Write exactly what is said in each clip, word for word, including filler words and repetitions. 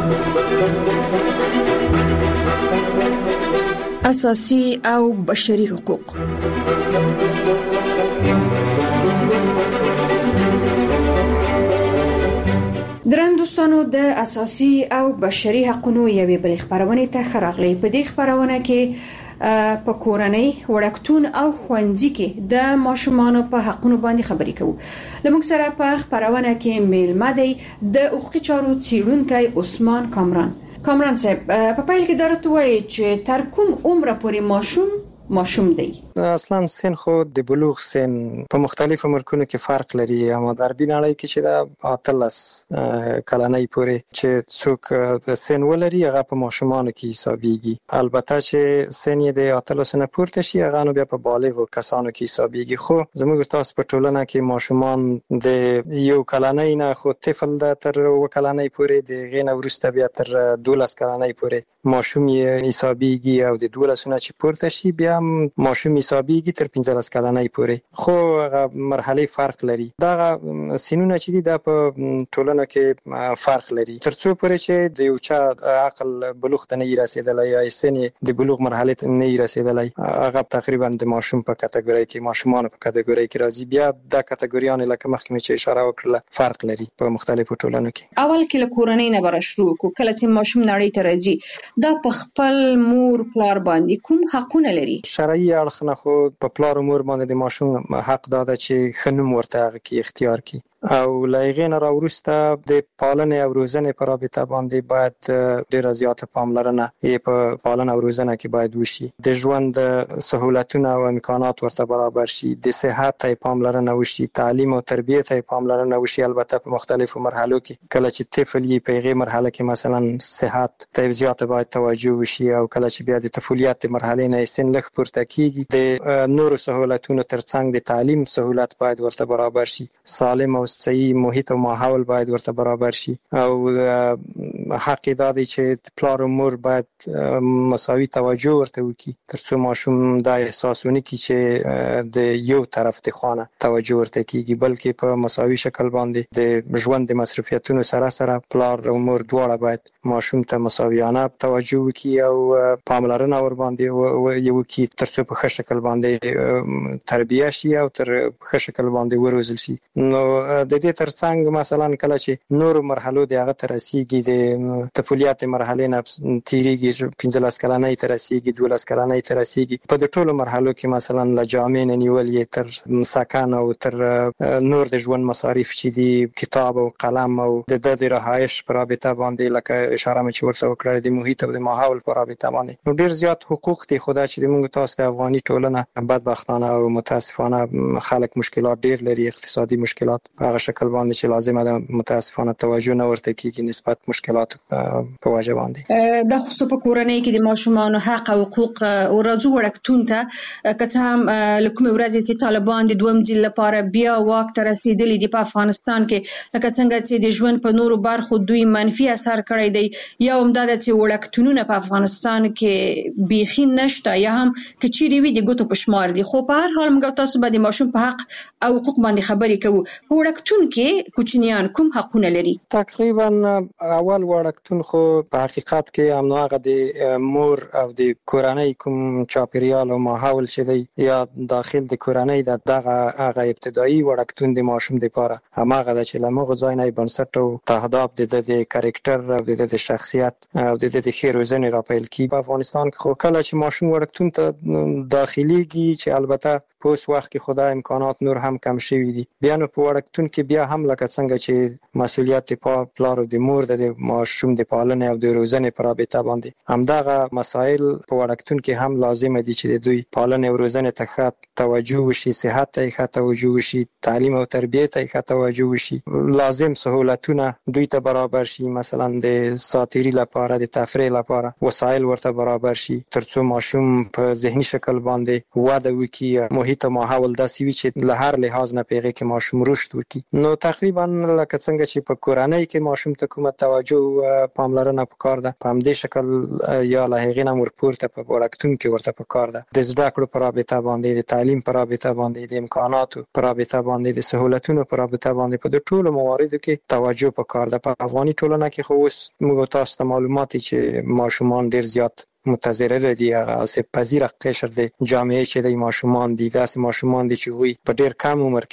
اساسي او بشري حقوق. درن دوستانو د اساسي او بشري حقوقو یوې بل خبرونه ته خراغلي. په دې خبرونه کې په کورنۍ وړکتون او خوندې کې د ماشومانو په حقوقو باندې خبرې کوو. لمونږ سره په خبرونه کې میلمه دی د حقوقي چارو څیړونکی عثمان کامران. کامران صاحب په پیل کې درته وایي چې تر کوم عمر پورې ماشوم ماشوم دی؟ اصلا سن خو د بلوغ سن په مختلفو ملکونو کې فرق لري، اما د غربي نړۍ کې چې د اتلس کلنۍ پورې چې څوک د سن ولري هغه په ماشومانو کې حسابيږي. البته چې سن یې د اتلس نه پورته شي هغه نو بیا په بالغو کسانو کې حسابيږي. خو زموږ تاسو په ټولنه کې ماشومان د یو کلنۍ نه خو طفل د تر و کلنۍ پورې د غینه ورسته بیا تر دولس کلنۍ پورې ماشوم یې حسابيږي او د دولس نه چې پورته شي بیا ماشوم حسابيږي تر پنځلس کلنۍ پورې. خو هغه مرحله فرق لري. دا سنونه چې دي د په ټولنه کې فرق لري. ترڅو پورې چې د یو چا عقل بلوغ ته نه رسیدلی یا سن د بلوغ مرحله ته نه رسیدلی هغه تقریبا د ماشوم په کټګوري کې ماشومان په کټګوري کې راځي. بیا د کټګوریانو لکه مخکې چې اشاره وکړه فرق لري په مختلفو ټولنو کې. اول کې له کورنۍ نه بر شروع کو کله چې ماشوم نړۍ ته راځي دا په خپل مور پلار باندې کوم حقونه لري؟ شرعي اړخ نه خو په پلار او مور باندې د ماشوم حق داده چې خنوم ورته هغه کې اختیار کړي او لایغین را ورسته د پالنې او روزنې پر رابطه باندې باید ډېر زیاته پاملرنه یې په پالنه او روزنه کې باید وشي. د ژوند سہولتونه او امکانات ورته برابر شي، د صحت ته پاملرنه وشي، تعلیم او تربیت ته پاملرنه وشي. البته په مختلفو مرحلو کې کله چې طفل یې په هغه مرحله کې مثلا صحت ته زیاته باید توجه وشي او کله چې بیا د طفولیت مرحله نه سن لږ پورته کیږي د نورو سہولتونو ترڅنګ د تعلیم سہولت باید ورته برابر شي. سالم او صحیح محیط او ماحول باید ورته برابر شي او حق دا دی چې پلار او مور باید مساوي توجه ورته وکړي ترڅو ماشوم دا احساس ونه کړي چې د یو طرف د خانه توجه ورته کیږي، بلکې په مساوي شکل باندې د ژوند د مصرفیتونو سره سره پلار او مور دواړه باید ماشوم ته مساویانه توجه وکړي او پاملرنه ور باندې یو کی ترڅو په ښه شکل باندې تربیه شي او تر ښه شکل باندې وروزل شي. نو د دې ترڅنګ مثلا کله چې نور مرحلو د هغه تر رسیدي د طفولیت مرحله نه تیریږي پنځلس کلنۍ تر رسیدي دولس کلنۍ تر رسیدي په د ټولو مرحلو کې مثلا لجامع نیول یې تر سکن او تر نور د ژوند مصارف چې دي کتاب او قلم او د د رهایش پر رابطه باندې لکه اشاره مې ورته وکړه د محیط او د ماحول پر رابطه باندې نو ډیر زیات حقوق دي. خدای چې موږ تاسو د افغاني ټولنه بدبختانه او متاسفانه خلک مشکلات ډیر لري، اقتصادي مشکلات هغه شکل باندې چې لازمه ده متاسفانه توجه نه ورته کیږي نسبت مشکلات په وجه باندې. د خصوص په کورنۍ کې د ماشومان حق او حقوق او راځو وړکتون ته که هم لکه ورځ چې طالبان د دوم ځل لپاره بیا واک ته رسیدلی دي په افغانستان کې لکه څنګه چې د ژوند په نورو برخو دوی منفي اثر کړی دی یا هم د چې وړکتونونه په افغانستان کې بیخي نشته یا هم کچيري وي د ګوتو په شمار دي. خو په هر حال موږ تاسو باندې ماشوم په حق او حقوق باندې خبرې کوو. په وړکتون کې کوچنیان کوم حقونه لري؟ تقریبا اول وړکتون خو په حقیقت کې هم هغه د مور او د کورنۍ کوم چاپیریال او ماحول چې دی یا داخل د کورنۍ د دغه هغه ابتدایي وړکتون د ماشوم لپاره هماغه د چې لمغه ځای نه بنسټ او تهداب د د کریکټر او د د شخصیت او د د خیروزنې راپیل کی. په افغانستان کې خو کله چې ماشوم وړکتون ته داخليږي چې البته په اوس وخت کې خدای امکانات نور هم کم شوي دي بیا نو په وړکتون کې بیا هم لکه څنګه چې مسؤلیت په پلار او د مور د ماشوم د پالنې او د روزنې پر رابطه باندې همدغه مسائل په وړکتون کې هم لازم دي چې د دوی پالنې او روزنې ته ښه توجه وشي، صحت ته ښه توجه وشي، تعلیم او تربیت ته ښه توجه وشي، لازم سہولتونه دوی ته برابر شي، مثلا د ساتیری لپاره د تفریح لپاره وسایل ورته برابر شي ترڅو ماشوم په ذهني شکل باندې وده وکړي، محیط او ماحول داسې وي چې له هر لحاظ نه پیغه کې ماشوم رشد وکړي. نو تقریبا لکه څنګه چې په کورنۍ کې ماشوم ته کومه توجه پاملرنه پکار ده په همدې شکل یا له هغې نه ورپورته په وړکتون کې ورته پکار ده د زده کړو په رابطه باندې، د تعلیم په رابطه باندې، د امکاناتو په رابطه باندې، د سہولتونو په رابطه باندې په د ټولو مواردو کې توجه پکار ده. په افغاني ټولنه کې خو اوس موږ تاسو ته معلومات چې ماشومان ډیر زیات متضرر دي، هغه آسیب پذیر قشر دي جامعه چې د ماشومان دي، داسې ماشومان دي چې وي په ډیر کم عمر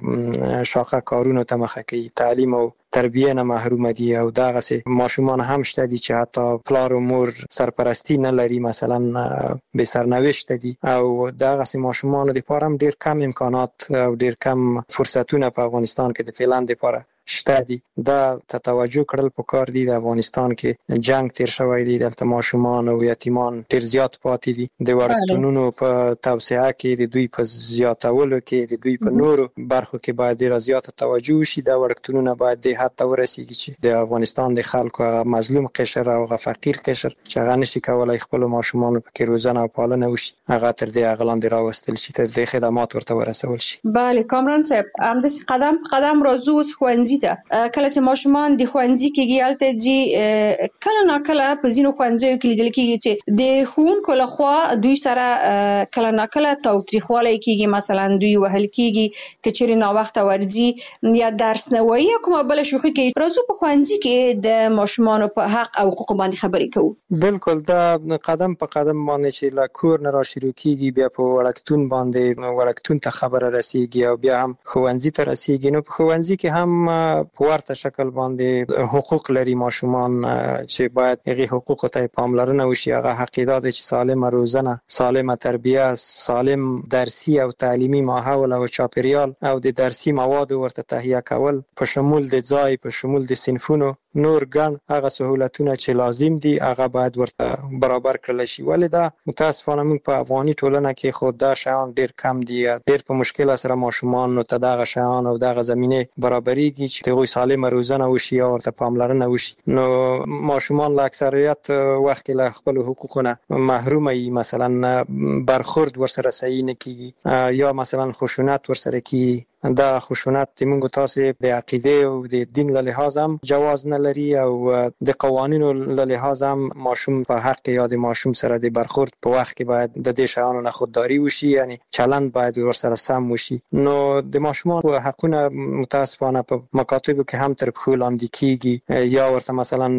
کې شاقه کارونو ته مخه کوي، تعلیم او تربیه نه محروم دي، او دغه سه ماشومان هم شته دي چې حتی پلار او مور سرپرستی نه لري، مثلا به سرنوشت دي، او دغه سه ماشومان د پاره ډیر کم امکانات او ډیر کم فرصتونه په افغانستان کې د فعلان لپاره شته دي. دا ته توجه کړل پکار دي. د افغانستان کې جنگ تیر شوی دی، دلته ماشومان او یتیمان تیر زیات پاتې دي. د وړکتونونو په توسعه کې د دوی په زیاتولو کې د دوی په نورو برخو کې باید ډیر زیات توجه وشي. دا وړکتونونه باید د حد ته ورسیږي چې د افغانستان د خلکو مظلوم قشر او فقیر قشر چې هغه نشي کولای خپل ماشومان په کې روزنه او پالنه وشي، هغه تر دې اغلاندې راوستل شي، تر دې خدمات ورته ورسول شي. بله کامران صاحب، هم د قدم قدم راځو اوس ښوونځي ته. کله چې ماشومان د ښوونځي کې هلته ځي، کله ناکله په ځینو ښوونځیو کې لیدل کېږي چې د ښوونکو لخوا دوی سره کله ناکله تاوتریخوالی کېږي، مثلا دوی وهل کېږي که چېرې ناوخته ورځي یا درس نه وایي یا کومه بله شوخي کوي. راځو په ښوونځي کې د ماشومانو په حق او حقوقو باندې خبرې کوو. بالکل، دا قدم په قدم باندې چې له کور نه را شروع کېږي، بیا په وړکتون باندې وړکتون ته خبره رسیږي او بیا هم ښوونځي ته رسیږي. نو په ښوونځي کې هم په ورته شکل باندې حقوق لري ماشومان چې باید هغه حقوق ته پاملرنه وشي. هغه حقیقت چې سالمه روزنه، سالمه تربیه، سالم درسي او تعلیمي ماحول او چاپیریال او د درسي مواد ورته تهیه کول په شمول د ځای، په شمول د صنفونو نور ګڼ هغه سہولتونه چې لازم دي هغه باید ورته برابر کړل شي. ولې دا متاسفانه موږ په افغاني ټولنه کې خود دا شیان ډیر کم دي، ډیر په مشکل سره ماشومان نو ته دغه شیان او دغه زمینه برابرېږي چې دوی سالم روزنه وشي او ورته پاملرنه وشي. نو ماشومان له اکثریت وخت له خپل حقوقونه محروم وي، مثلا برخورد ورسره صحیح نه کیږي یا مثلا خشونت ورسره کیږي. دا خشونت د موږ تاسو د عقیده او د دین له لحاظ هم جواز نه لري او د قوانینو له لحاظ هم ماشوم په حق یا د ماشوم سره د برخورد په وخت کې باید د دې شیانو نه خودداري وشي، یعنی چلند باید ورسره سم وشي. نو د ماشومان حقونه متاسفانه په مکاتبو کې هم تر پښو لاندې کیږي یا ورته مثلا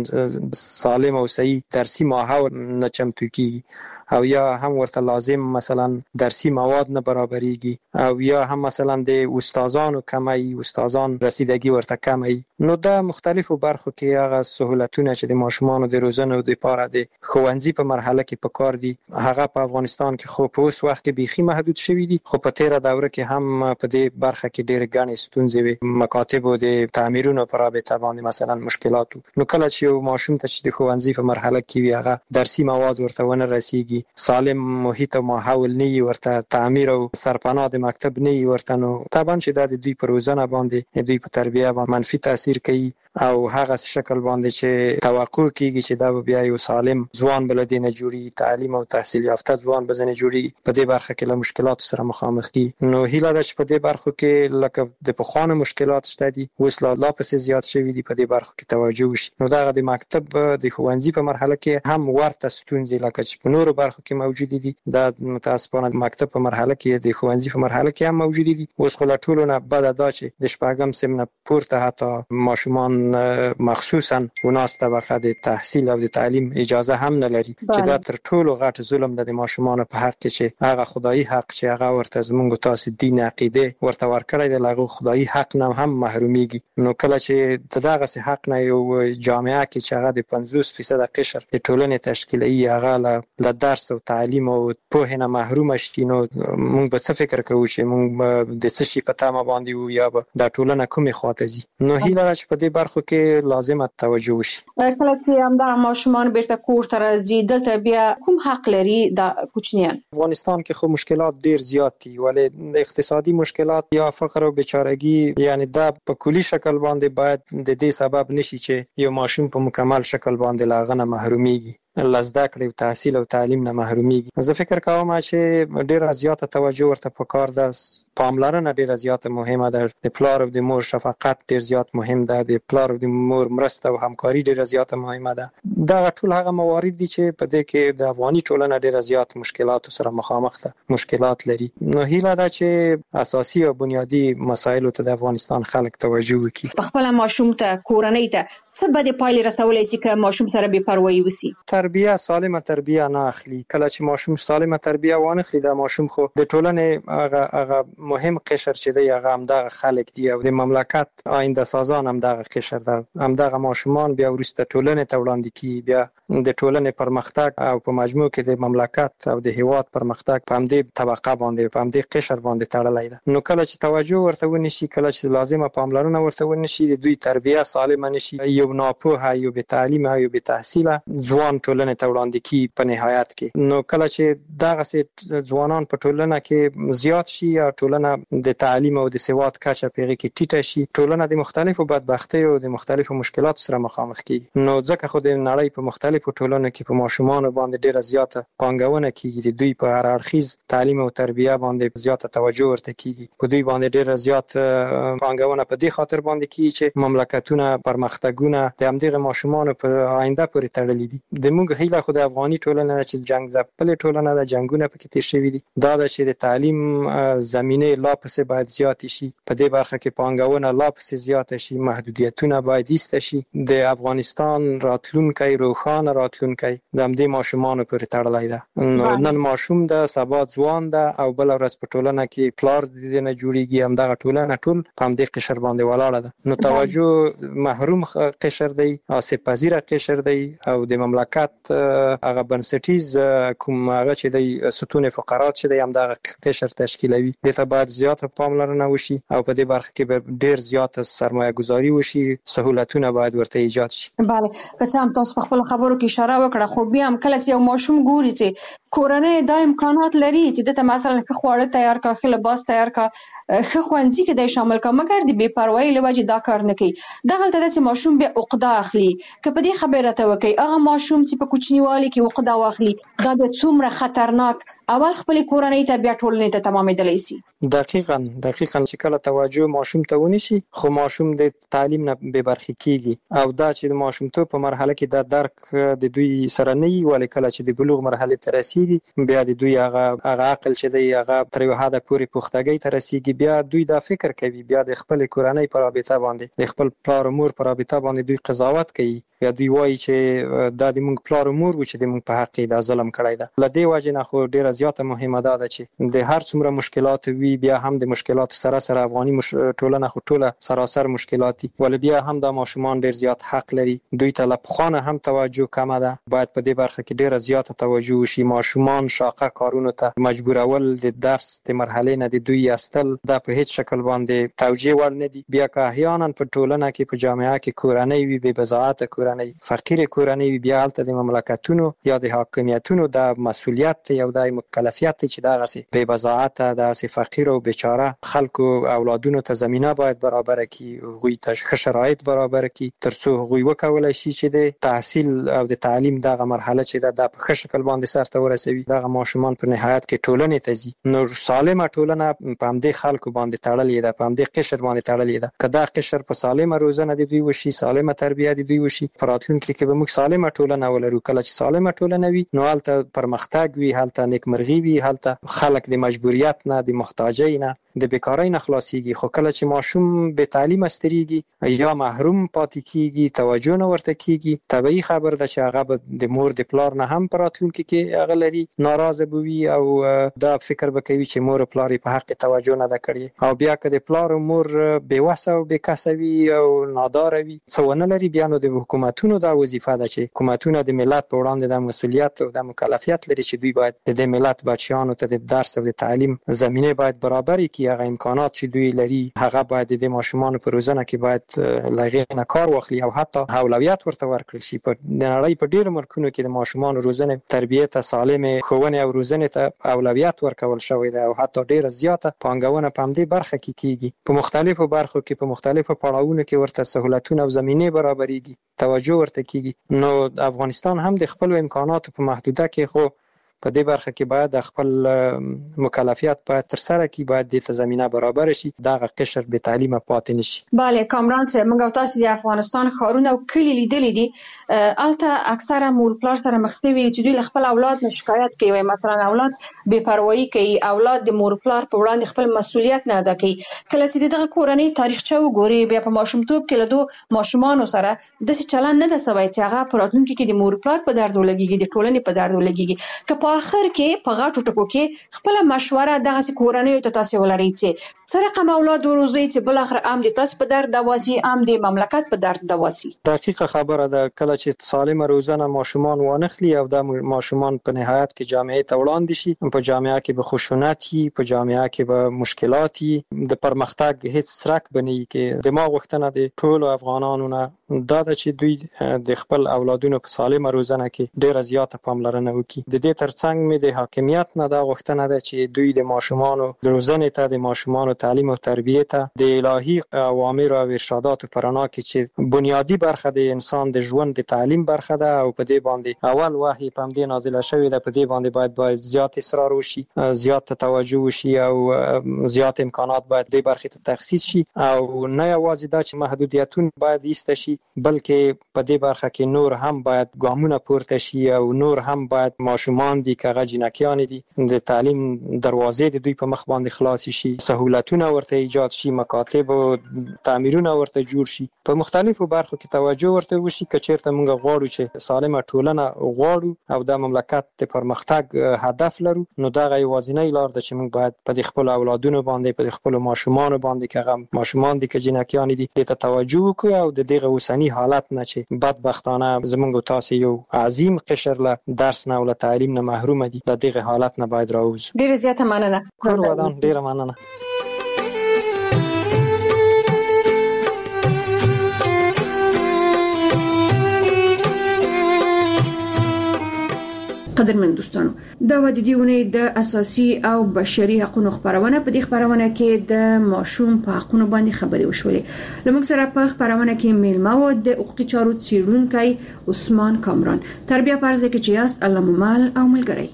سالم او صحیح درسي ماحول نه چمتو کیږي او یا هم ورته لازم مثلا درسي مواد نه برابرېږي او یا هم مثلا د استادانو کمی، استادان رسیدگی ورته کمی. نو دا مختلفو برخو کې هغه سہولتونه چې د ماشومانو د روزنې او د پاره د ښوونځي په مرحله کې پکار دي هغه په افغانستان کې خو په اوس وخت کې بيخي محدود شوی دي، خو په تیره دوره کې هم په دې برخه کې ډېر غني ستونزې وي، مکاتب او د تعمیرونو پر رابطه باندې مثلا مشکلات. نو کله چې یو ماشوم ته چې د ښوونځي په مرحله کې وي هغه درسي مواد ورته ونه رسیږي، سالم محیط او ماحول نه ورته تعمیر او سرپناه د مکتب نه ورته، نو طبعا چې د دوی په روزنه باندې دوی په تربیه باندې منفي تاثیر کوي او هغه شکل باندې چې توقع کیږي چې دا بیا یو سالم ځوان بلدینه جوړي، تعلیم او تحصیل یافته ځوان بزنه جوړي، په دې برخه کې له مشکلات سره مخامخ دي. نو هیله ده چې په دې برخه کې لکه د پخوانو مشکلات شته دي اوس لا لا پسې زیات شوي دي، په دې برخه کې توجه وشي. نو دا د مکتب د ښوونځي په مرحله کې هم ورته ستونزې لکه چې په نورو برخو کې موجود دي، دا متاسفانه مکتب په مرحله کې د ښوونځي په مرحله کې هم موجود دي. اوس خو لا ټولو نه بد دا چې د شپږم سم نه پورته حتی ماشومان مخصوصا وناس طبقه د تحصیل او د تعلیم اجازه هم نه لري، چې دا تر ټولو غټ ظلم د ماشومان په حق کې چې هغه خدایي حق چې هغه ورته زمونږ تاسو دین عقیده ورته ورکړی دی، هغه خدایي حق نه هم محرومیږي. نو کله چې دغه سه حق نه یو جامعه کې چې هغه د پنځوس فیصد قشر د ټولنې تشکیلي هغه له درس او تعلیم او په نه محروم شي، نو موږ به څه فکر کوو چې موږ د څه شي په تمه باندې وو یا به د ټولنه کومه خواته ځي. نو هیله چې په دې برخو کې لازمه توجه وشي. کله چې هم د ماشومان بیرته کور ته راځي دلته بیا کوم حق لري د کوچنیان؟ افغانستان کې خو مشکلات ډیر زیات دي، ولې د اقتصادي مشکلات یا فقر او بیچارهګي یعنی دا په کلی شکل باندې باید د دې سبب نشي چې یو ماشوم په مکمل شکل باندې لاغنه محرومیږي. لزده کړې او تحصیل او تعلیم نه محرومیږي. زه فکر کوم چې ډیره زیاته توجه ورته پکار ده، پاملرنه ډیره زیاته مهمه ده، د پلار او د مور شفقت ډیر زیات مهم ده، د پلار او د مور مرسته او همکاري ډیره زیاته مهمه ده. دا ټول هغه موارد دي چې په دې کې د افغاني ټولنه ډیره زیات مشکلات سره مخامخ ده، مشکلات لري. نو هیله ده چې اساسي او بنیادی مسایلو ته د افغانستان خلک توجه وکړي. په خپل ماشوم ته کورنۍ ته څه به د پایلې رسولای شي که ماشوم سره بې پروايي وسی؟ تربیه سالمه تربیه نه اخلي. کله چې ماشوم سالمه تربیه وانه اخلي، دا ماشوم خو د ټولنې هغه هغه مهم قشر چې دی هغه هم دغه خلک دی او د مملکت آینده سازان هم دغه قشر ده. هم دغه ماشومان بیا وروسته ټولنې ته وړاندې کی، بیا د ټولنې پرمختګ او په مجموع کې د مملکت او د هیواد پرمختګ په همدې طبقه باندې په همدې قشر باندې تړلی ده. نو کله چې توجه ورته ونشي، کله چې لازمه پاملرنه ورته ونشي، د دوی تربیه سالمه نشي، یو ناپوهه یو بې تعلیمه یو بې تحصیله ځوان ټولنې ته وړاندې کی په نهایت کې. نو کله چې دغه ځوانان په ټولنه کې زیات شي یا ټولنه د تعلیم او د سواد کچه پیغه کې ټیټه شي، ټولنه د مختلفو بدبختی او د مختلفو مشکلاتو سره مخامخ کیږي. نو ځکه خو د نړۍ په مختلفو ټولنو کې په ماشومان باندې ډیره زیاته پانګونه کیږي، د دوی په هر اړخیز تعلیم او تربیه باندې زیاته توجه ورته کیږي، په دوی باندې ډیره زیات پانګونه په دې خاطر باندې کیږي چې مملکتونه پرمختګونه د همدغه ماشومان په آینده پورې تړلي دي. د موږ هیله خو د افغاني ټولنه چې جنگ ځپلې ټولنه د جنگونه پکې تیر شوي دي، دا د چې د تعلیم زمینه لا پسې باید زیات شي، په دې برخه کې پانګونه لا پسې زیات شي، محدودیتونه باید ایسته شي. د افغانستان راتلونکی روښانه راتلونکی د همدې ماشومان پورې تړلی ده. نو نن ماشوم ده، سبا ځوان ده او بل ورځ په ټولنه کې پلار د دې نه جوړیږي. همدغه ټولنه ټول په همدې قشر باندې ولاړه ده. نو توجه محروم قشر دی، آسیب پذیره قشر دی او د مملکت هغه بنسټیز کوم هغه چې د ستون فقرات چې د همدغه قشر تشکیلوي، دته باید زیاته پاملرنه وشي او په دې برخه کې به ډیر زیاته سرمایه گذاري وشي، سہولتونه باید ورته ایجاد شي. بله، که څه هم تاسو په خپل خبرو کې اشاره وکړه، خو بیا هم کله چې یو ماشوم ګوري چې کورنۍ دا امکانات لري چې دته مثلا ښه خواړه تیار کا، ښه لباس تیار کا، ښه ښوونځي کې د شامل کا، مګر د بې پروايي له وجې دا کار نه کوي، دغلته ده چې ماشوم بیا عقده اخلي. که په دې خبره ته وکړي هغه ماشوم چې په کوچنیوالي کې عقده واخلي، دا بیا څومره خطرناک اول خپل کورنۍ ته بیا ټولنې ته تمامېدلی شي. دقیقاً دقیقاً چې کله توجه ماشوم ته ونشي، خو ماشوم د تعلیم نه بې برخې کیږي او دا چې د ماشومتوب په مرحله کې دا درک د دوی سره نه وي، ولې کله چې د بلوغ مرحله ته رسیږي بیا د دوی هغه هغه عقل چې دی هغه تر یو حده پورې پختګۍ ته رسیږي، بیا دوی دا فکر کوي، بیا د خپل کورنۍ په رابطه باندې، د خپل پلار او مور په رابطه باندې دوی قضاوت کوي، یا دوی وایي چې دا د موږ پلار او مور و چې د موږ په حق کې دا ظلم کړی ده. له دې وجې نه خو ډیره زیاته مهمه ده چې د هر څومره مشکلات وي، بیا هم د مشکلاتو سره سره افغاني مش... ټولنه خو ټوله سراسر مشکلات دي، ولې بیا هم دا ماشومان ډیر زیات حق لري. دوی ته له پخوانه هم توجه کمه ده، باید په دې برخه کې ډیره زیاته توجه وشي. ماشومان شاقه کارونو ته مجبورول، د درس د مرحلې نه د دوی استل، دا په هیڅ شکل باندې توجیه وړ نه دي. بیا که احیانا په ټولنه کې په جامعه کې کورنۍ وي بې بضاعته کورنۍ، فقیر کورنۍ وي، بیا هلته د مملکتونو یا د حاکمیتونو د مسؤلیت یا د مکلفیت چې دغه سي بې بضاعته داسې فقیر او بیچاره خلکو اولادونو ته زمينه باید برابر کړي، هغوی ته ښه شرایط برابر کړي، ترڅو هغوی وکولای شي چې د تحصیل او د تعلیم دغه مرحله چې د په ښه شکل باندې سرته ورسوي، دغه ماشومان په نهایت کې ټولنې ته ځي. نو سالمه ټولنه په همدې خلکو باندې تړلې ده، په همدې قشر باندې تړلې ده. که دا قشر په سالمه روزنه د دوی وشي، سالمه تربیه د دوی وشي، په راتلونکي کې به موږ سالمه ټولنه ولرو. کله چې سالمه ټولنه وي، نو هلته پرمختګ وي، هلته نیکمرغي وي، هلته خلک د مجبوریت نه، د محتاجۍ نه، د بیکارۍ نه خلاصيږي. خو کله چې ماشوم به تعلیم استریږي یا محروم پاتې کیږي، توجه نه ورته کیږي، طبيعي خبر ده چې هغه به د مور د پلار نه هم په راتلونکي کې هغه لري ناراضه بوي او دا فکر وکوي چې مور او پلار په حق توجه نه ده کړې. او بیا که د پلار او مور بې وسه او بې کسه وي او نادار وي، څه ونه لري، بیا نو د حکومتونو دا وظیفه ده چې حکومتونه د ملت په وړاندې د مسؤلیت او د مکلفیت لري چې دوی باید د ملت بچیانو ته د درس او د تعلیم زمینه باید برابر کړي شي، هغه امکانات چې دوی لري هغه باید د ماشومان په روزنه کې باید لغې نه کار واخلي او حتی اولویت ورته ورکړل شي. په نړۍ په ډیرو ملکونو کې د ماشومان روزنه، تربیه ته، سالم ښوونې او روزنې ته اولویت ورکول شوی دی او حتی ډیره زیاته پانګونه په همدې برخه کې کیږي. په مختلفو برخو کې په مختلفو پړاوونو کې ورته سہولتونه او زمینه برابرېږي، توجه ورته کیږي. نو افغانستان هم د خپل امکاناتو په محدوده کې خو په دې برخه کې باید خپل مکلفیت باید تر سره کی، باید د زمينه برابر شي، دغه قشر به تعلیم پاتې نشي. bale کامران سره موږ تاسو د افغانستان ښارونه او کلی لیدلې دي، الته اکثره مور پلار سره مخ شوي چې دوی خپل اولاد نه شکایت کوي، مثلا اولاد بے پروايي کوي، اولاد د مور پلار په وړاندې خپل مسؤلیت نه ادا کوي. کله چې دغه کورنۍ تاریخچه وګوري، بیا په ماشومتوب کې له دوه ماشومانو سره د څه چلن نه د سوي چې هغه په راتلونکي کې د مور پلار په درد ولګيږي، د ټولنې په درد ولګيږي. که په اخر کې په غاټو ټکو کې خپل مشوره دغه کورنۍ ته تاسو ولرئ چې سره کوم اولاد وروزي چې بل اخر ام د تاسو په درد دواسي، ام د مملکت په درد دواسي. دقیقه خبره ده. کله چې سالم روزنه ماشومان وانخلي او د ماشومان په نهایت کې جامعه ته وړاندې شي، په جامعه کې به خشونتي، په جامعه کې به مشکلاتي، د پرمختګ هیڅ سرک بني کې دماغ وختنه د ټولو افغانانو نه دا د چې دوی د خپل اولادونو په سالم روزنه کې ډیره زیاته پاملرنه وکړي. د دې ترڅنګ مې د حاکمیت نه دا غوښتنه ده چې دوی د ماشومانو د روزنې ته، د ماشومانو تعلیم او تربیه ته د الهي اوامر او ارشادات په رڼا کې چې بنیادی برخه د انسان د ژوند د تعلیم برخه ده او په دې باندې اول وحی په دې نازله شوې ده، په دې باندې باید باید زیات اصرار وشي، زیات توجه وشي او زیات امکانات باید د برخه ته تخصیص شي. او نه یوازې دا چې محدودیتونه باید ایست شي، بلکې په دې برخه کې نور هم باید ګامونه پورته شي او نور هم باید ماشومان دي که جنکیان دي د تعلیم دروازې د دوی په مخ باندې خلاص شي، سہولتونه ورته ایجاد شي، مکاتب او تعمیرونه ورته جوړ شي، په مختلفو برخو کې توجه ورته وشي. که چیرته موږ غواړو چې سالمه ټولنه غواړو او د مملکت د پرمختګ هدف لرو، نو دا یوازینی لار ده چې موږ باید په خپل اولادونو باندې، په خپل ماشومان باندې که هغه ماشومان دي که جنکیان دي د توجه وکړو او د دغه اوسنی حالت نه چې بدبختانه زمونږ تاسو یو عظیم قشر له درس نه او له تعلیم نه محروم دي، د دغه حالت نه باید راوځو. ډیره زیاته مننه. کور ودان، ډیره مننه. قدرمن دوستانو، دا و د دیونه د اساسي او بشري حقوقو خبرونه. په دې خبرونه کې د ماشوم په حقوقو باندې خبرې وشولې. لمونږ سره په خبرونه کې میلمه و د حقوقي چارو څیړونکی عثمان کامران. تربیه پرځ کې چې یاست الله ممال او ملګری.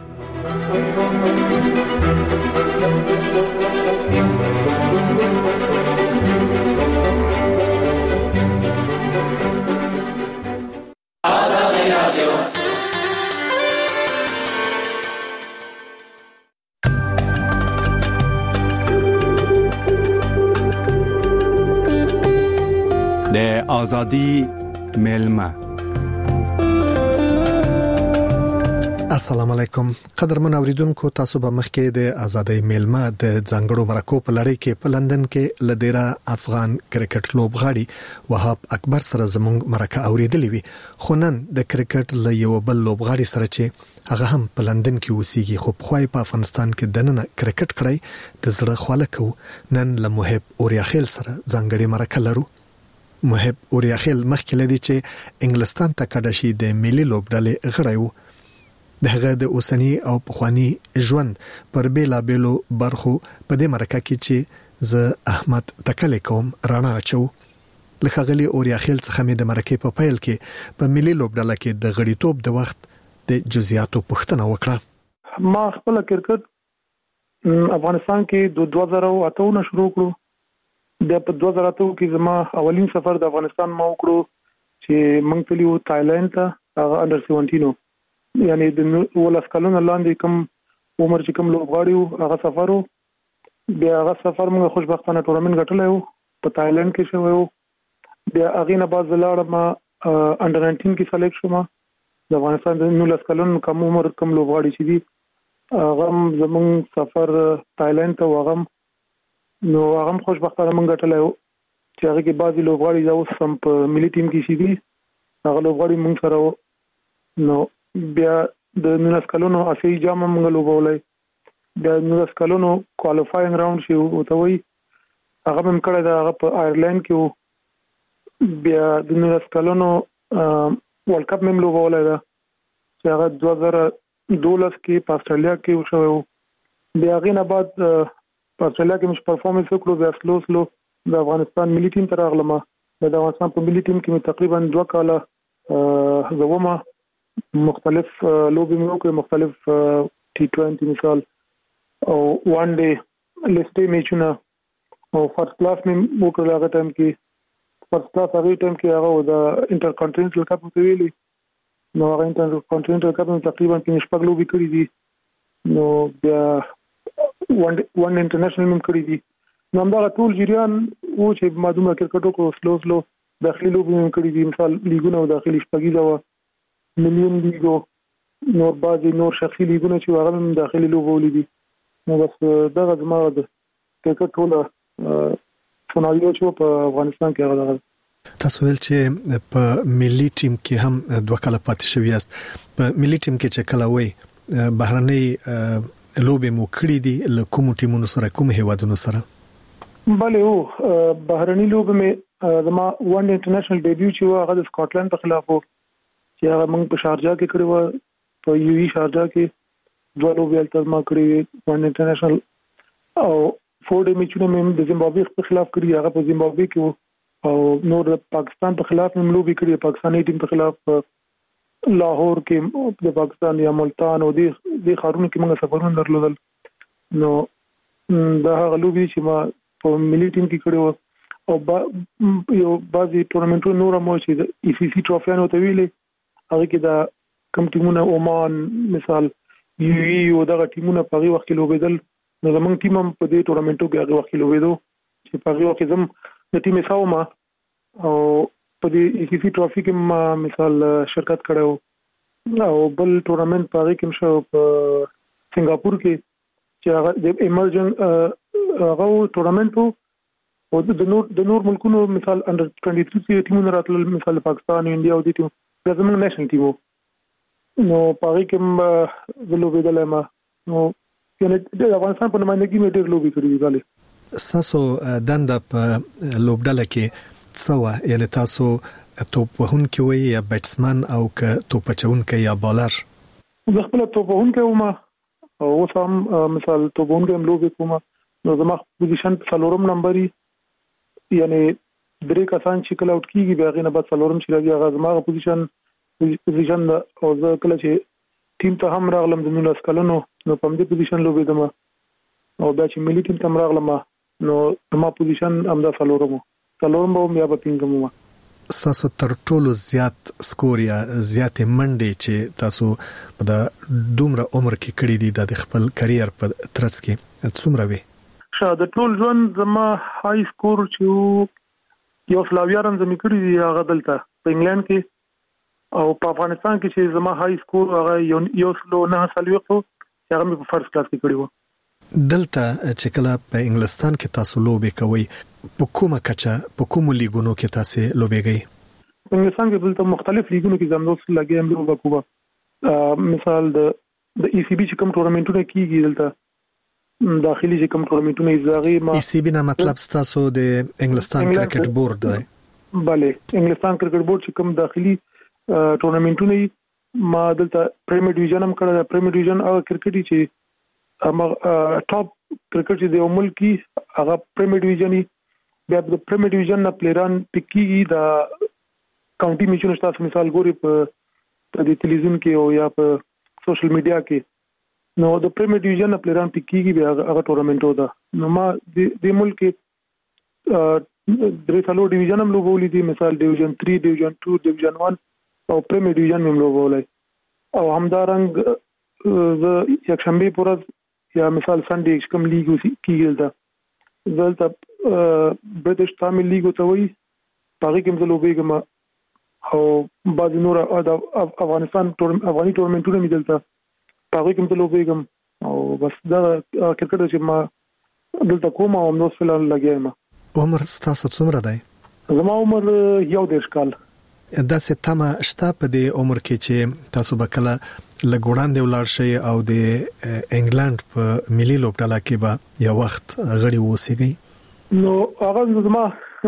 د ازادي میلمه. السلام علیکم قدرمن اوریدونکو، تاسو به مخکې د ازادي میلمه د ځنګړو مرکو په لړۍ کې په لندن کې لدیرا افغان کرکټ لوبغاړي وهاب اکبر سره زموږ مرکه اوریدلې وي. خو نن د کرکټ له یو بل لوبغاړي سره چې هغه هم په لندن کې اوسېږي خو په خوای په افغانستان کې دننه کرکټ کړی د زړه خواله کو، نن له محب اوریاخیل سره ځنګړي مرکه لرو. محب اوریاخیل مخکې لدی چې انګلستان ته کډه شي د ملي لوبډلې غړی وو. دغه د اوسنی او پخوانی ژوند پر بیلا بیلو برخو په دې مرکه کې چې ز احمد تکل کوم رانا اچو. لخغلی اوریاخیل څخه مې د مرکه په پیل کې په ملي لوبډله کې د غړیتوب د وخت د جزئیاتو پوښتنه وکړه. ما خپل کرکټ افغانستان کې د دوه زره اته نه شروع کړو. د په دوه زره اته کې زما اولین سفر د افغانستان ما وکړو چې موږ تلو تایلند ته، هغه انډر سیونټین، یعنی د ولس کلونه لاندې کوم عمر چې کوم لوبغاړي وو هغه سفر وو. بیا هغه سفر موږ خوشبختانه ټورنمنت ګټلی وو په تایلند کې شوی وو. بیا هغې نه بعد زه لاړم انډر ناینټین کې سلیکټ شوم. د افغانستان د نولس کلونو کم عمر کوم لوبغاړي چې دي هغه زموږ سفر تایلند ته وغم نو هغه خوشبختانه موږ ګټلی وو چې هغه کې بعضې لوبغاړي دا اوس هم په ملي ټیم کې شي دي، هغه لوبغاړي موږ سره وو. نو بیا د نولس کلونو اسیایي جام موږ لوبولی. د نورس کلونو کوالیفاینګ راوند شي او ته وي هغه هم کړی دا هغه په آیرلند کې بیا د نورس کلونو ورلد کپ هم لوبولای دا چې هغه دوه زره دولس کې په استرالیا کې وشو بیا غینه بعد په استرالیا کې مش پرفورمنس وکړو بیا سلو سلو د افغانستان ملي ټیم ته راغلم د افغانستان په ملي ټیم کې تقریبا دوه کاله زوما مختلف لوبي مې وکړې مختلف ټي ټوئنټي مثال او وان ډے لیسټي میچونه او فرست کلاس مې وکړل هغه ټایم کې فرست کلاس هغه ټایم کې هغه د انټر کانټیننټل کپ په ویلي نو هغه انټر کانټیننټل کپ مې تقریبا کې شپږ لوبي کړې دي نو بیا وان وان انټرنیشنل مې کړې دي نو همدا ټول جریان او چې مادومه کرکټ کو سلو سلو داخلي لوبي مې کړې دي مثال لیګونه او داخلي شپږیزه و مليون لیګو نور بعضي نور شخصي لیګونه چې هغه هم داخلي لوبولې دي نو بس دا زما د کرکټ ټول سناریو چې په افغانستان کې راغلی تاسو ول چې په ملي ټیم کې هم دوه کاله پاتې شوی یاست په ملي ټیم کې چې کله وای بهرنۍ لوبې مو کړې دي له کوم ټیمونو سره کوم هیوادونو سره بله او بهرنۍ لوبې مې زما وان انټرنیشنل ډیبیو چې هغه د سکاټلند په خلاف وو چې هغه موږ په شارجه کې کړی و په یو ای شارجه کې دوه لوبې تل ما کړې وان انټرنیشنل او فور ډے میچونه مې د زیمبابوې په خلاف کړی هغه په زیمبابوې کې او نور د پاکستان په خلاف مې لوبي کړی پاکستاني ټیم په خلاف لاهور کې د پاکستان یا ملتان او د د خارونو کې موږ سفرونه درلودل نو دا هغه لوبي چې ما په ملي ټیم کې کړی او با یو بعضي ټورنمنټونو نور مو چې د ای سی سی ټرافیانو ته ویلې هغه کې دا کم ټیمونه عمان مثال یو ای او دغه ټیمونه په هغه وخت کې لوبېدل نو زمونږ ټیم هم په دې ټورنمنټو کې هغه وخت لوبېدو چې په هغه وخت زم د ټیم ساوما او په دې ای سی سی ټرافي کې ما مثال شرکت کړو او بل ټورنمنټ په هغه کې مشو په سنگاپور کې چې هغه د ایمرجنګ هغه ټورنمنټ او د نور د نور ملکونو مثال انډر ټوئنټي تھری ټیمونه راتلل مثال پاکستان انډیا او د ټیم زمونږ نېشنل ټیم نو په هغه کې د لوبېدل ما نو یعنی د افغانستان په نمائندګي مې ډېر لوبي کړې دي غالي تاسو دنده په لوبډله کې څو یعنی تاسو توپ وهونکی وي یا بیټسمن او ک توپ چونکی یا بالر زه خپل توپ وهونکی وم او سم مثال توپ وهونکی هم لوبي کوم نو زما پوزیشن څلورم نمبر یعنی درې کسان چې کله اوټ کیږي بیا غینه بعد څلورم چې راځي هغه زما پوزیشن پوزیشن او زه کله چې ټیم ته هم راغلم د نولس کلونو نو په دې پوزیشن لوبېدم او بیا چې ملي ټیم ته راغلم نو ما پوزیشن هم د څلورم څلورم به بیا په پینځم تاسو تر ټولو زیات سکور یا زیات منډې چې تاسو په د دومره عمر کې کړې دي د خپل کرییر په ترڅ کې څومره وي شاده ټول ژوند زما های سکور چې یو سلاویارم زمي کړی دی هغه دلته په انګلند کې او په افغانستان کې چې زما های سکور هغه یو سلو نه سلويخو هغه مې په فرست کلاس کې کړی و دلته چې کله په انګلستان کې تاسو لوبې کوي په کومه کچه په کومو لیګونو کې تاسو لوبېږئ په انګلستان کې دلته مختلف لیګونو کې زموږ سره لګي هم لوبه کوه مثال د د ای سی بي چې کوم ټورنمنټونه کیږي دلته داخلي چې کوم ټورنمنټونه ایزاغي ما ای سی بي نه مطلب تاسو د انګلستان کرکټ بورډ دی bale انګلستان کرکټ بورډ چې کوم داخلي ټورنمنټونه ما دلته پریمیر ډیویژن هم کړل پریمیر ډیویژن او کرکټ چې هغه ټاپ کرکټ چې د ملکی هغه پریمیر ډیویژن بیا د پریمیر ډیویژن نه پلیران پکې دا کاونټي میچونه تاسو مثال ګوري په د ټلویزیون کې او یا په سوشل میډیا کې نو د پریمیر ډیویژن نه پلیران پکې بیا هغه ټورنمنټ ودا نو ما د ملک درې څلور ډیویژن هم لوبولې دي مثال ډیویژن تھری ډیویژن ټو ډیویژن ون او پریمیر ډیویژن هم لوبولای او همدارنګ ز یک شنبه پورز یا مثال سنډې کوم لیګ کیږي دا دلته برټش تامل لیګ ته وایي پاره کې هم لوبېږم او بعض نور افغانستان افغاني ټورنمنټونه مې دلته پاره کې هم لوبېږم او بس دا کرکټ چې ما دلته کوم او نو فلان لګیایم. عمر ستاسو څومره دی؟ زما عمر یو دېرش کال. دا څه تمه شته په دې عمر کې چې تاسو به کله لګوړاندې ولاړ شي او د انګلند په ملي لوبډاله کې به یو وخت غړي ووسیږي؟ نو هغه زما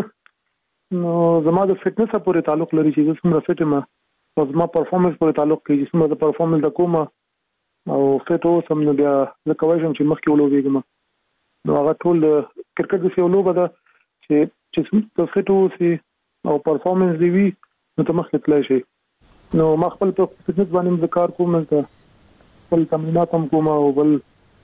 نو زما د فټنس پورې تعلق لري چې څومره فټ یم او زما پرفورمنس پورې تعلق کوي چې څومره د پرفورمنس د کومه او فټ اوسم نو بیا زه کولی شم چې مخکې ولوبېږم. نو هغه ټول کرکټ د یو لوبه ده چې چې ته فټ اوسې او پرفورمنس دی وي نو ته مخکې تللی شي. نو ما خپل په فټنس باندې د کار کوم ته خپل تمرینات هم کوم او بل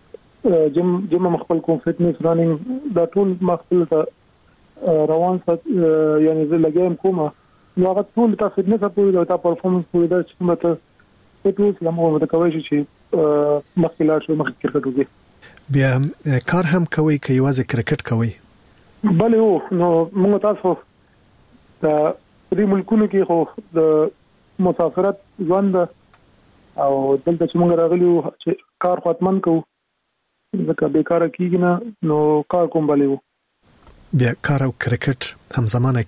جم جم خپل کوم فټنس رننګ دا ټول ما خپل ته روان سات یعنی زه لګیم کوم نو هغه ټول ته فټنس پورې دا پرفورمنس پورې دا چې مته فټ اوس یم او د کوي چې مخکې لاړ شو مخکې کرکټ وکړي. بیا کار هم کوي که یوازې کرکټ کوي؟ بله او نو موږ تاسو د دې ملکونو کې خو د مسافرت ژوند او دلته چې موږ راغلي یو چې کار ختمن کوو ځکه بیکاره کېږي نه نو کار کوم بله و. بیا کار او کرکټ هم زمانه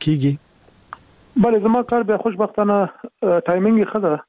کېږي؟ بله زما کار بیا خوشبختانه ټایمینګ یې ښه ده.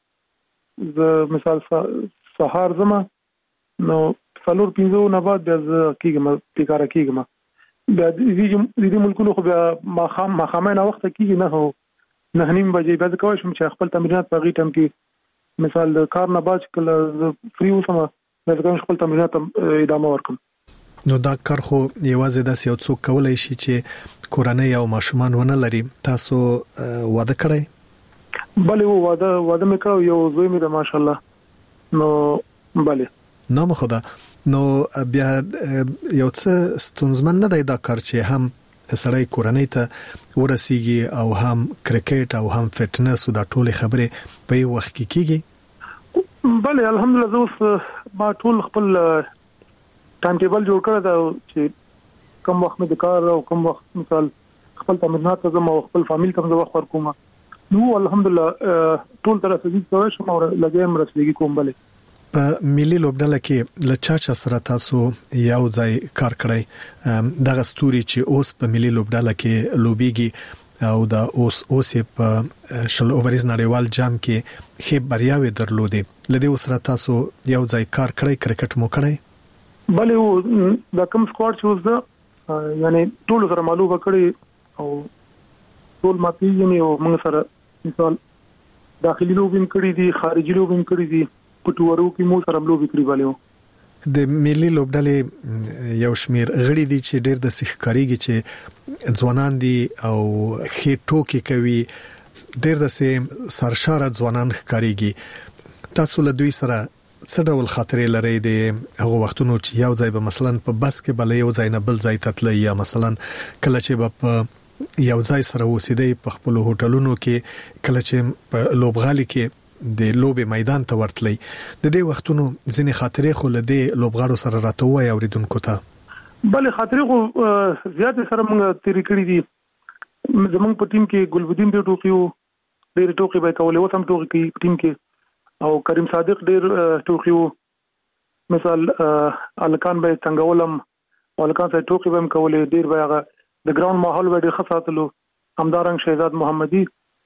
زه مثال سهار زما نو څلور پنځه نه بعد بیا زه کېږم بیکاره کېږم. بیا د دې ملکونو خو بیا ماښام ماښامۍ ناوخته کېږي نه هو نه نیم بجې بیا زه کولی شم چې خپل تمرینات په هغې ټایم کې مثال د کار نه بعد چې کله زه فری اوسم بیا زه کوم خپل تمرینات ادامه ورکړم. نو دا کار خو یوازې داسې یو څوک کولی شي چې کورنۍ او ماشومان ونه لري. تاسو واده کړی؟ بله و واده واده مې کړی یو زوی مې ده ماشاءالله. نو بله نام خدا. نو بیا یو څه ستونزمن نه دی دا کار چې هم سړی کورنۍ ته ورسیږي او هم کرکټ او هم فټنس او دا ټولې خبرې په یو وخت کې کیږي؟ بله الحمدلله زه اوس ما ټول خپل ټایم ټیبل جوړ کړی دا چې کوم وخت مې د کار او کوم وخت مثال خپل تمرینات ته ځم او خپل فامیل ته زه وخت ورکوم. نو الحمدلله ټول طرف څخه کوم شم او لګیم رسېږي کوم. بله په ملي لوبډاله کې له چا چا سره تاسو یو ځای کار کړی؟ دغه ستوري چې اوس په ملي لوبډاله کې لوبېږي او دا اوس اوس په شل اوورز نړیوال جام کې ښې بریاوې درلودې، له دې سره تاسو یو ځای کار کړی، کرکټ مو کړی؟ بله و دا کوم سکواډ چې اوس ده یعنی ټول سره معلومه کړی او ټول ما پیژني او موږ سره مثال داخلي لوبین کړی دي، خارجي لوبین کړی دي، په ټورو کې مو سره لوبي کړی. بله د ملي لوبډلې یو شمیر غړي دي چې ډېر د سیخکاریږي چې ځوانان دي او خې ټوکی کوي، ډېر د سه سرشاره ځوانان ښکاریږي. تاسو له دوی سره څه ډول خاطرې لرئ د هغه وختونو چې یو ځای به مثلا په بس کې بل یو ځای نه بل ځای ته تلئ یا مثلا کله چې به په یو ځای سره اوسېدئ په خپل هوټلونو کې، کله چې په لوبغالي کې د لوبې میدان ته ورتلی؟ د دې وختونو ځینې خاطرې خو له دې لوبغاړو سره راته ووایئ اوریدونکو ته. بله خاطرې خو زیاتې سره موږ تېرې کړي دي. زموږ په ټیم کې ګلبدین ډېر ټوقي وو، ډېرې ټوقې به یې کولې، اوس هم ټوقې کوي په ټیم کې. او کریم صادق ډېر ټوقي وو، مثال الکان به یې څنګهولم او الکان سره ټوقې به هم کولې، ډېر به هغه د ګراوند ماحول به ډېر ښه ساتلو. همدارنګ شهزاد محمدي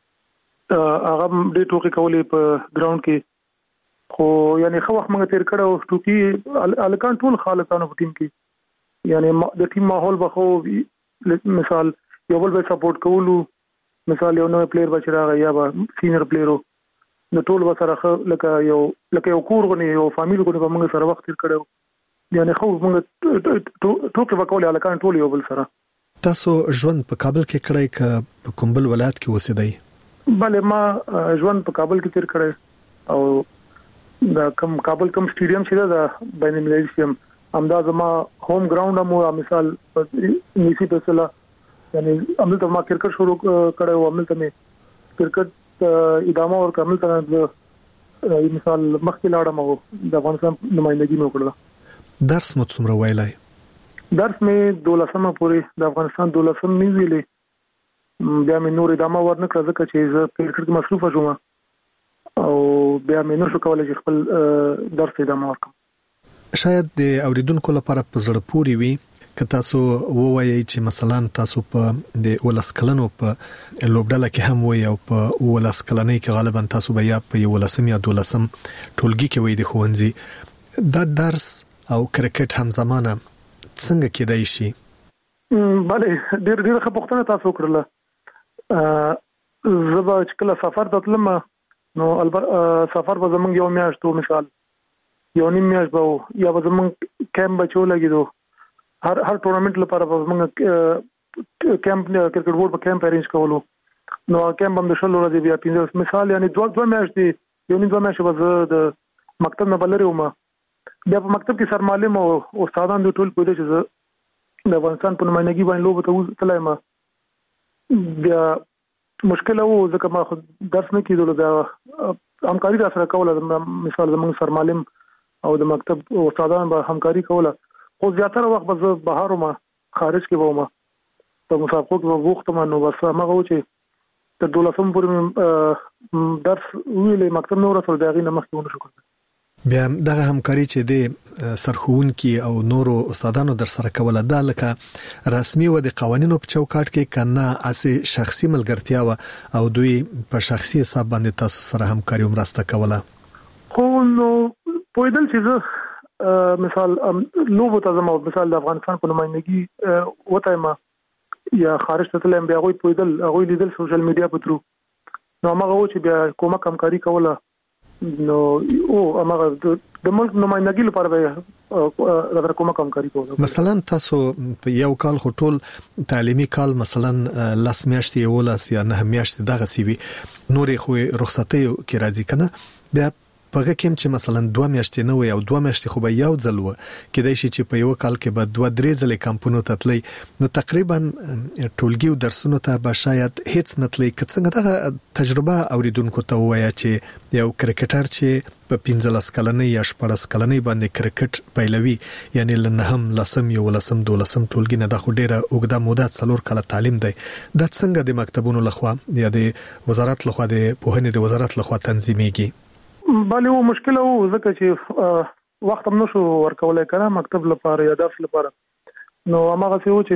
هغه ډېر ټوقې کولې په ګراوند کې. خو یعنی ښه وخت موږ تېر کړی او ټوقي الکان ټول ښه هلکانو په ټیم کې، یعنی د ټیم ماحول به خو مثال یو بل به سپورټ کولو، مثال یو نوی پلیر به چې راغی یا به سینیر پلیر و نو ټول به سره ښه لکه یو لکه یو کور غوندې یو فامیل غوندې به موږ سره وخت تېر کړی و. یعنی ښه موږ ټوقې به کولې هلکان ټول یو بل سره. تاسو ژوند په کابل کې کړی که په کوم بل ولایت کې اوسېدئ؟ بله ما ژوند په کابل کې تیر کړی او دا کوم کابل کوم سټیډیم چې ده بین المللي سټیډیم همدا زما هوم ګراوند هم و. مثال نیسی فیصله یعنی همدلته ما کرکټ شروع کړی و، همدلته مې کرکټ ادامه ورکړه، همدلته مثال مخکې لاړم او د افغانستان نمایندګي مې وکړله. درس مو څومره ویلی؟ درس مې دولسمه پورې د افغانستان دولسم مې ویلی، بیا مې نور ادامه ورنه کړه ځکه چې زه په کرکټ کې مصروفه شوم او بیا مې نشو کولی چې خپل درس ادامه ورکړم. شاید د اوریدونکو لپاره په زړه پورې وي که تاسو ووایي چې مثلا تاسو په د ولسکلنو په لوبډاله کې هم وي او په ولسکلنۍ کې غالبا تاسو به یا په ولسم یا دولسم ټولګي کې وي د خوندزي دا درس او کرکټ هم زمانه څنګه کېدای شي؟ بله ډېر ډېر ښه پوښتنه تاسو وکړله. زه به چې کله سفر ته تلم نو البته سفر به زمونږ یو میاشت و، مثال یو نیم میاشت به یا به زمونږ کیمپ به چې ولګېدو هر هر ټورنمنټ لپاره به زمونږ کیمپ کرکټ بورډ به کیمپ ارینج کولو. نو کیمپ هم د شلو ورځې بیا پنځه مثال یعنی دوه دوه میاشتې یو نیم دوه میاشتې به زه د مکتب نه به لرې وم. بیا په مکتب کې سرمعلم او استادان دوی ټول پوهېده چې زه د افغانستان په نمایندګي باندې لوبو ته تللی یم. بیا مشکل و ځکه ما خو درس نه کېدلو، بیا همکاري را سره کوله. مثال زموږ سرمعلم او د مکتب استادان به همکاري کوله، خو زیاتره وخت به زه بهر وم، خارج کې به وم، په مسابقو کې به بوخت وم. نو بس هماغه و چې تر دولسم پورې درس ویلې مکتب نه ورسول، د هغې نه مخکې ونه شو کړی. بیا دغه همکاري چې د سرښوونکي او نورو استادانو در سره کوله دا لکه رسمي و د قوانینو په چوکاټ کې کنه اسي شخصي ملګرتیا و او دوی په شخصي حساب باندې تاسو سره همکاري ومرسته کوله؟ خو نو پوهېدل چې زه مثال لوبو ته ځم، مثال د افغانستان په نمایندګي وته یم یا خارج ته تللی یم، بیا هغوی پوهېدل، هغوی لیدل سوشل میډیا په ترو، نو هماغه و چې بیا کومک همکاري کوله. نو او هغه د ملک نمائندګي لپاره به راځه کومه همکاري کوله. مثلا تاسو په یو کال خو ټول تعلیمي کال مثلا لاس میاشتې ولاس یا نه میاشتې دغه سی وي، نورې خو رخصتي کې راځي کنه، بیا پغه کوم چې مثلا دوه میاشتې نه وي او دوه میاشتې خو به یو ځل و کېدای شي چې په یو کال کې به دوه درې ځلې کمپونو ته تللی، نو تقریبا ټولګي او درسونو ته به شاید هیڅ نه تللی. که څنګه دغه تجربه اوریدونکو ته ووایه چې یو کرکټر چې په پنځلس کلنۍ یا شپږ کلنۍ باندې کرکټ پیلوي، یعنی لنهم لسم یو لسم دولسم ټولګي نه د خو ډیره اوږده موده څلور کاله تعلیم دی، دا څنګه د مکتبونو لخوا یا د وزارت لخوا د پوهنې د وزارت لخوا تنظیمېږي؟ بله و مشکل و ځکه چې وخت هم نشو ورکولی کنه مکتب لپاره یا درس لپاره. نو هماغسې و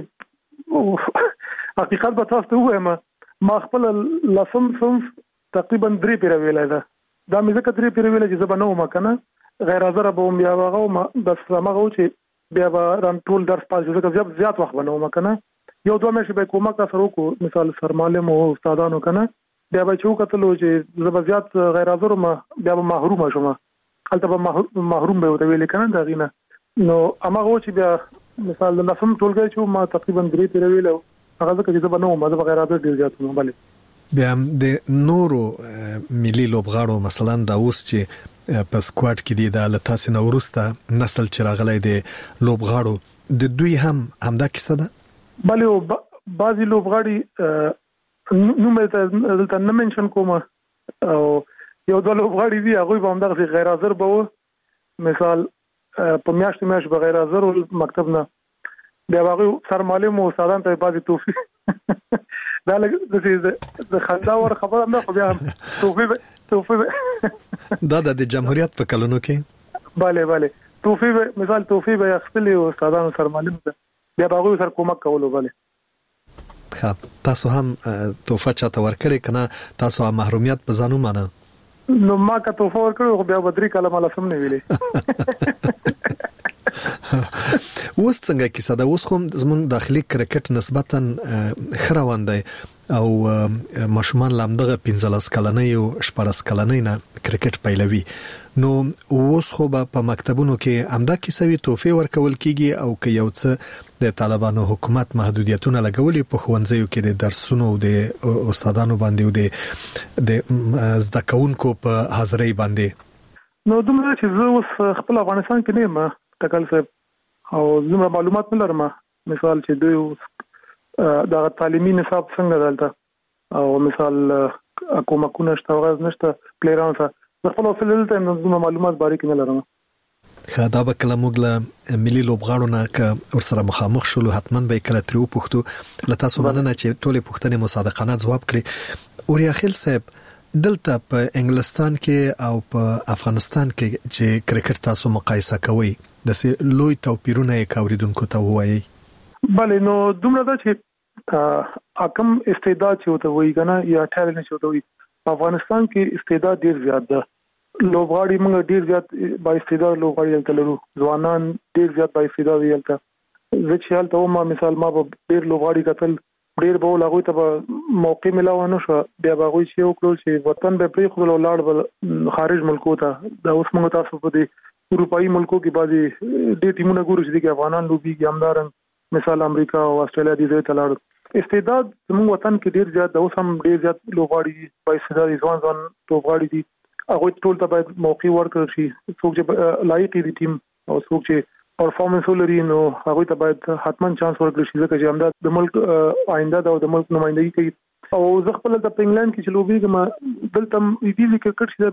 چې حقیقت به تاسو ته ووایم، ما خپل لسم صنف تقریبا درې پیره ویلی ده. دا مې ځکه درې پیره ویلی چې زه به نه وم کنه، غیر حاضره به وم، بیا به هغه وم، بس هماغه و چې بیا به ران ټول درس پاس شو، ځکه زیات وخت به نه وم کنه. یو دوه میاشتې به یې کومک را سره وکړو، مثال سرمعلم او استادانو کنه، بیا به چې وکتلو چې زه به زیات غیر حاضر وم، بیا به محرومه شوم، هلته به محروم به ورته ویلې که نه د هغې نه. نو هماغه و چې بیا مثال د لسم ټولګی چې ما تقریبا درې پیره ویلی، هغه ځکه چې زه به نه وم، زه به غیر حاضر ډېر زیات وم. بلې بیا د نورو ملي لوبغاړو مثلا دا اوس چې په سکواډ کې دي، دا له تاسې نه وروسته نسل چې راغلی د لوبغاړو د دوی هم همدا کیسه ده؟ بلې بعضې لوبغاړي نوم یې دلته نه منشن کوم، او یو دوه لوبغاړي دي هغوی به همدغسې غیر حاضر به و، مثال په میاشتو میاشت به غیر حاضر ول مکتب نه، بیا به هغوی سرمعلم و استادان ته بعضې توفیق دا لږ داسې د خندا وړ خبره نه، خو بیا هم توفیق توفیق دا د جمهوریت په کلونو کې بله بله توفیق مثال توفیق به یې اخیستلې و استادانو سرمعلم ته، بیا به هغوی سره کومک کولو. بله تاسو هم توفه چاته ورکړې کنه، تاسو هم محرومیت په ځانو مانه؟ نو ما که توفه ورکړې خو بیا به درې کاله ما لسم نه ویلې. اوس څنګه کیسه ده؟ اوس خو زموږ داخلي کرکټ نسبتا ښه روان دی او ماشومان له همدغه پنځلس کلنۍ او شپاړس کلنۍ نه کرکټ پیلوي، نو اوس خو به په مکتبونو کې همدا کیسه وي، توفې ورکول کیږي او که یو څه د طالبانو حکومت محدودیتونه لګولي په ښوونځیو کې د درسونو او د استادانو باندې او د زده کوونکو په حاضرۍ باندې. نو دومره چې زه اوس خپل افغانستان کې نه یم ټکل صاحب، او دومره معلومات نه لرم، مثال چې دوی دا تعلیمي نصاب څنګه دلته، او مثال کومکونه شته او نشته پلیران سره، زه خپل اصل دلته یم، دومره معلومات باریک نه لرم. دا به کله موږ له ملي لوبغاړو نه که ورسره مخامخ شولو حتما به کله ترې وپوښتو. له تاسو مننه چې ټولې پوښتنې مصادقانه ځواب کړې. اوریاخیل صاحب، دلته په انګلستان کې او په افغانستان کې چې کرکټ تاسو مقایسه کوئ، داسې لوی توپیرونه یې که اوریدونکو ته ووایئ؟ بله نو دومره دا چې حکم استعداد چې وته وی کنه یا ټالنت چې وته وی په افغانستان کې استعداد ډیر زیات ده. لوبغاړي موږ ډیر زیات با استعداد لوبغاړي دلته لرو، ځوانان ډیر زیات با استعداد دلته. زه چې حالت ما مثال ما به ډیر لوبغاړي کتل، ډیر به لاغوي ته موقع ملاو نه شو، بیا به غوي چې وکړو چې وطن به پرې خپل لاړ خارج ملکو ته. دا اوس موږ تاسو په دې اروپאי ملکو کې بعضي ډیر ټیمونه ګورو چې د افغانان لوبي همدارن مثال امریکا او استرالیا دي ځای ته لاړ. استعداد زموږ وطن کې ډیر زیات د اوس هم ډیر زیات لوبغاړي په استعداد ځوان ځوان لوبغاړي دي. هغه ټول ته باید موقع ورکړل شي، څوک چې لایق دي ټیم او څوک چې پرفارمنس ولري نو هغه ته باید حتمان چانس ورکړل شي، ځکه چې همدا د ملک آینده او د ملک نمائندګي کوي. او زه خپل د انګلند کې چې لوبېږم دلته دې کرکټ چې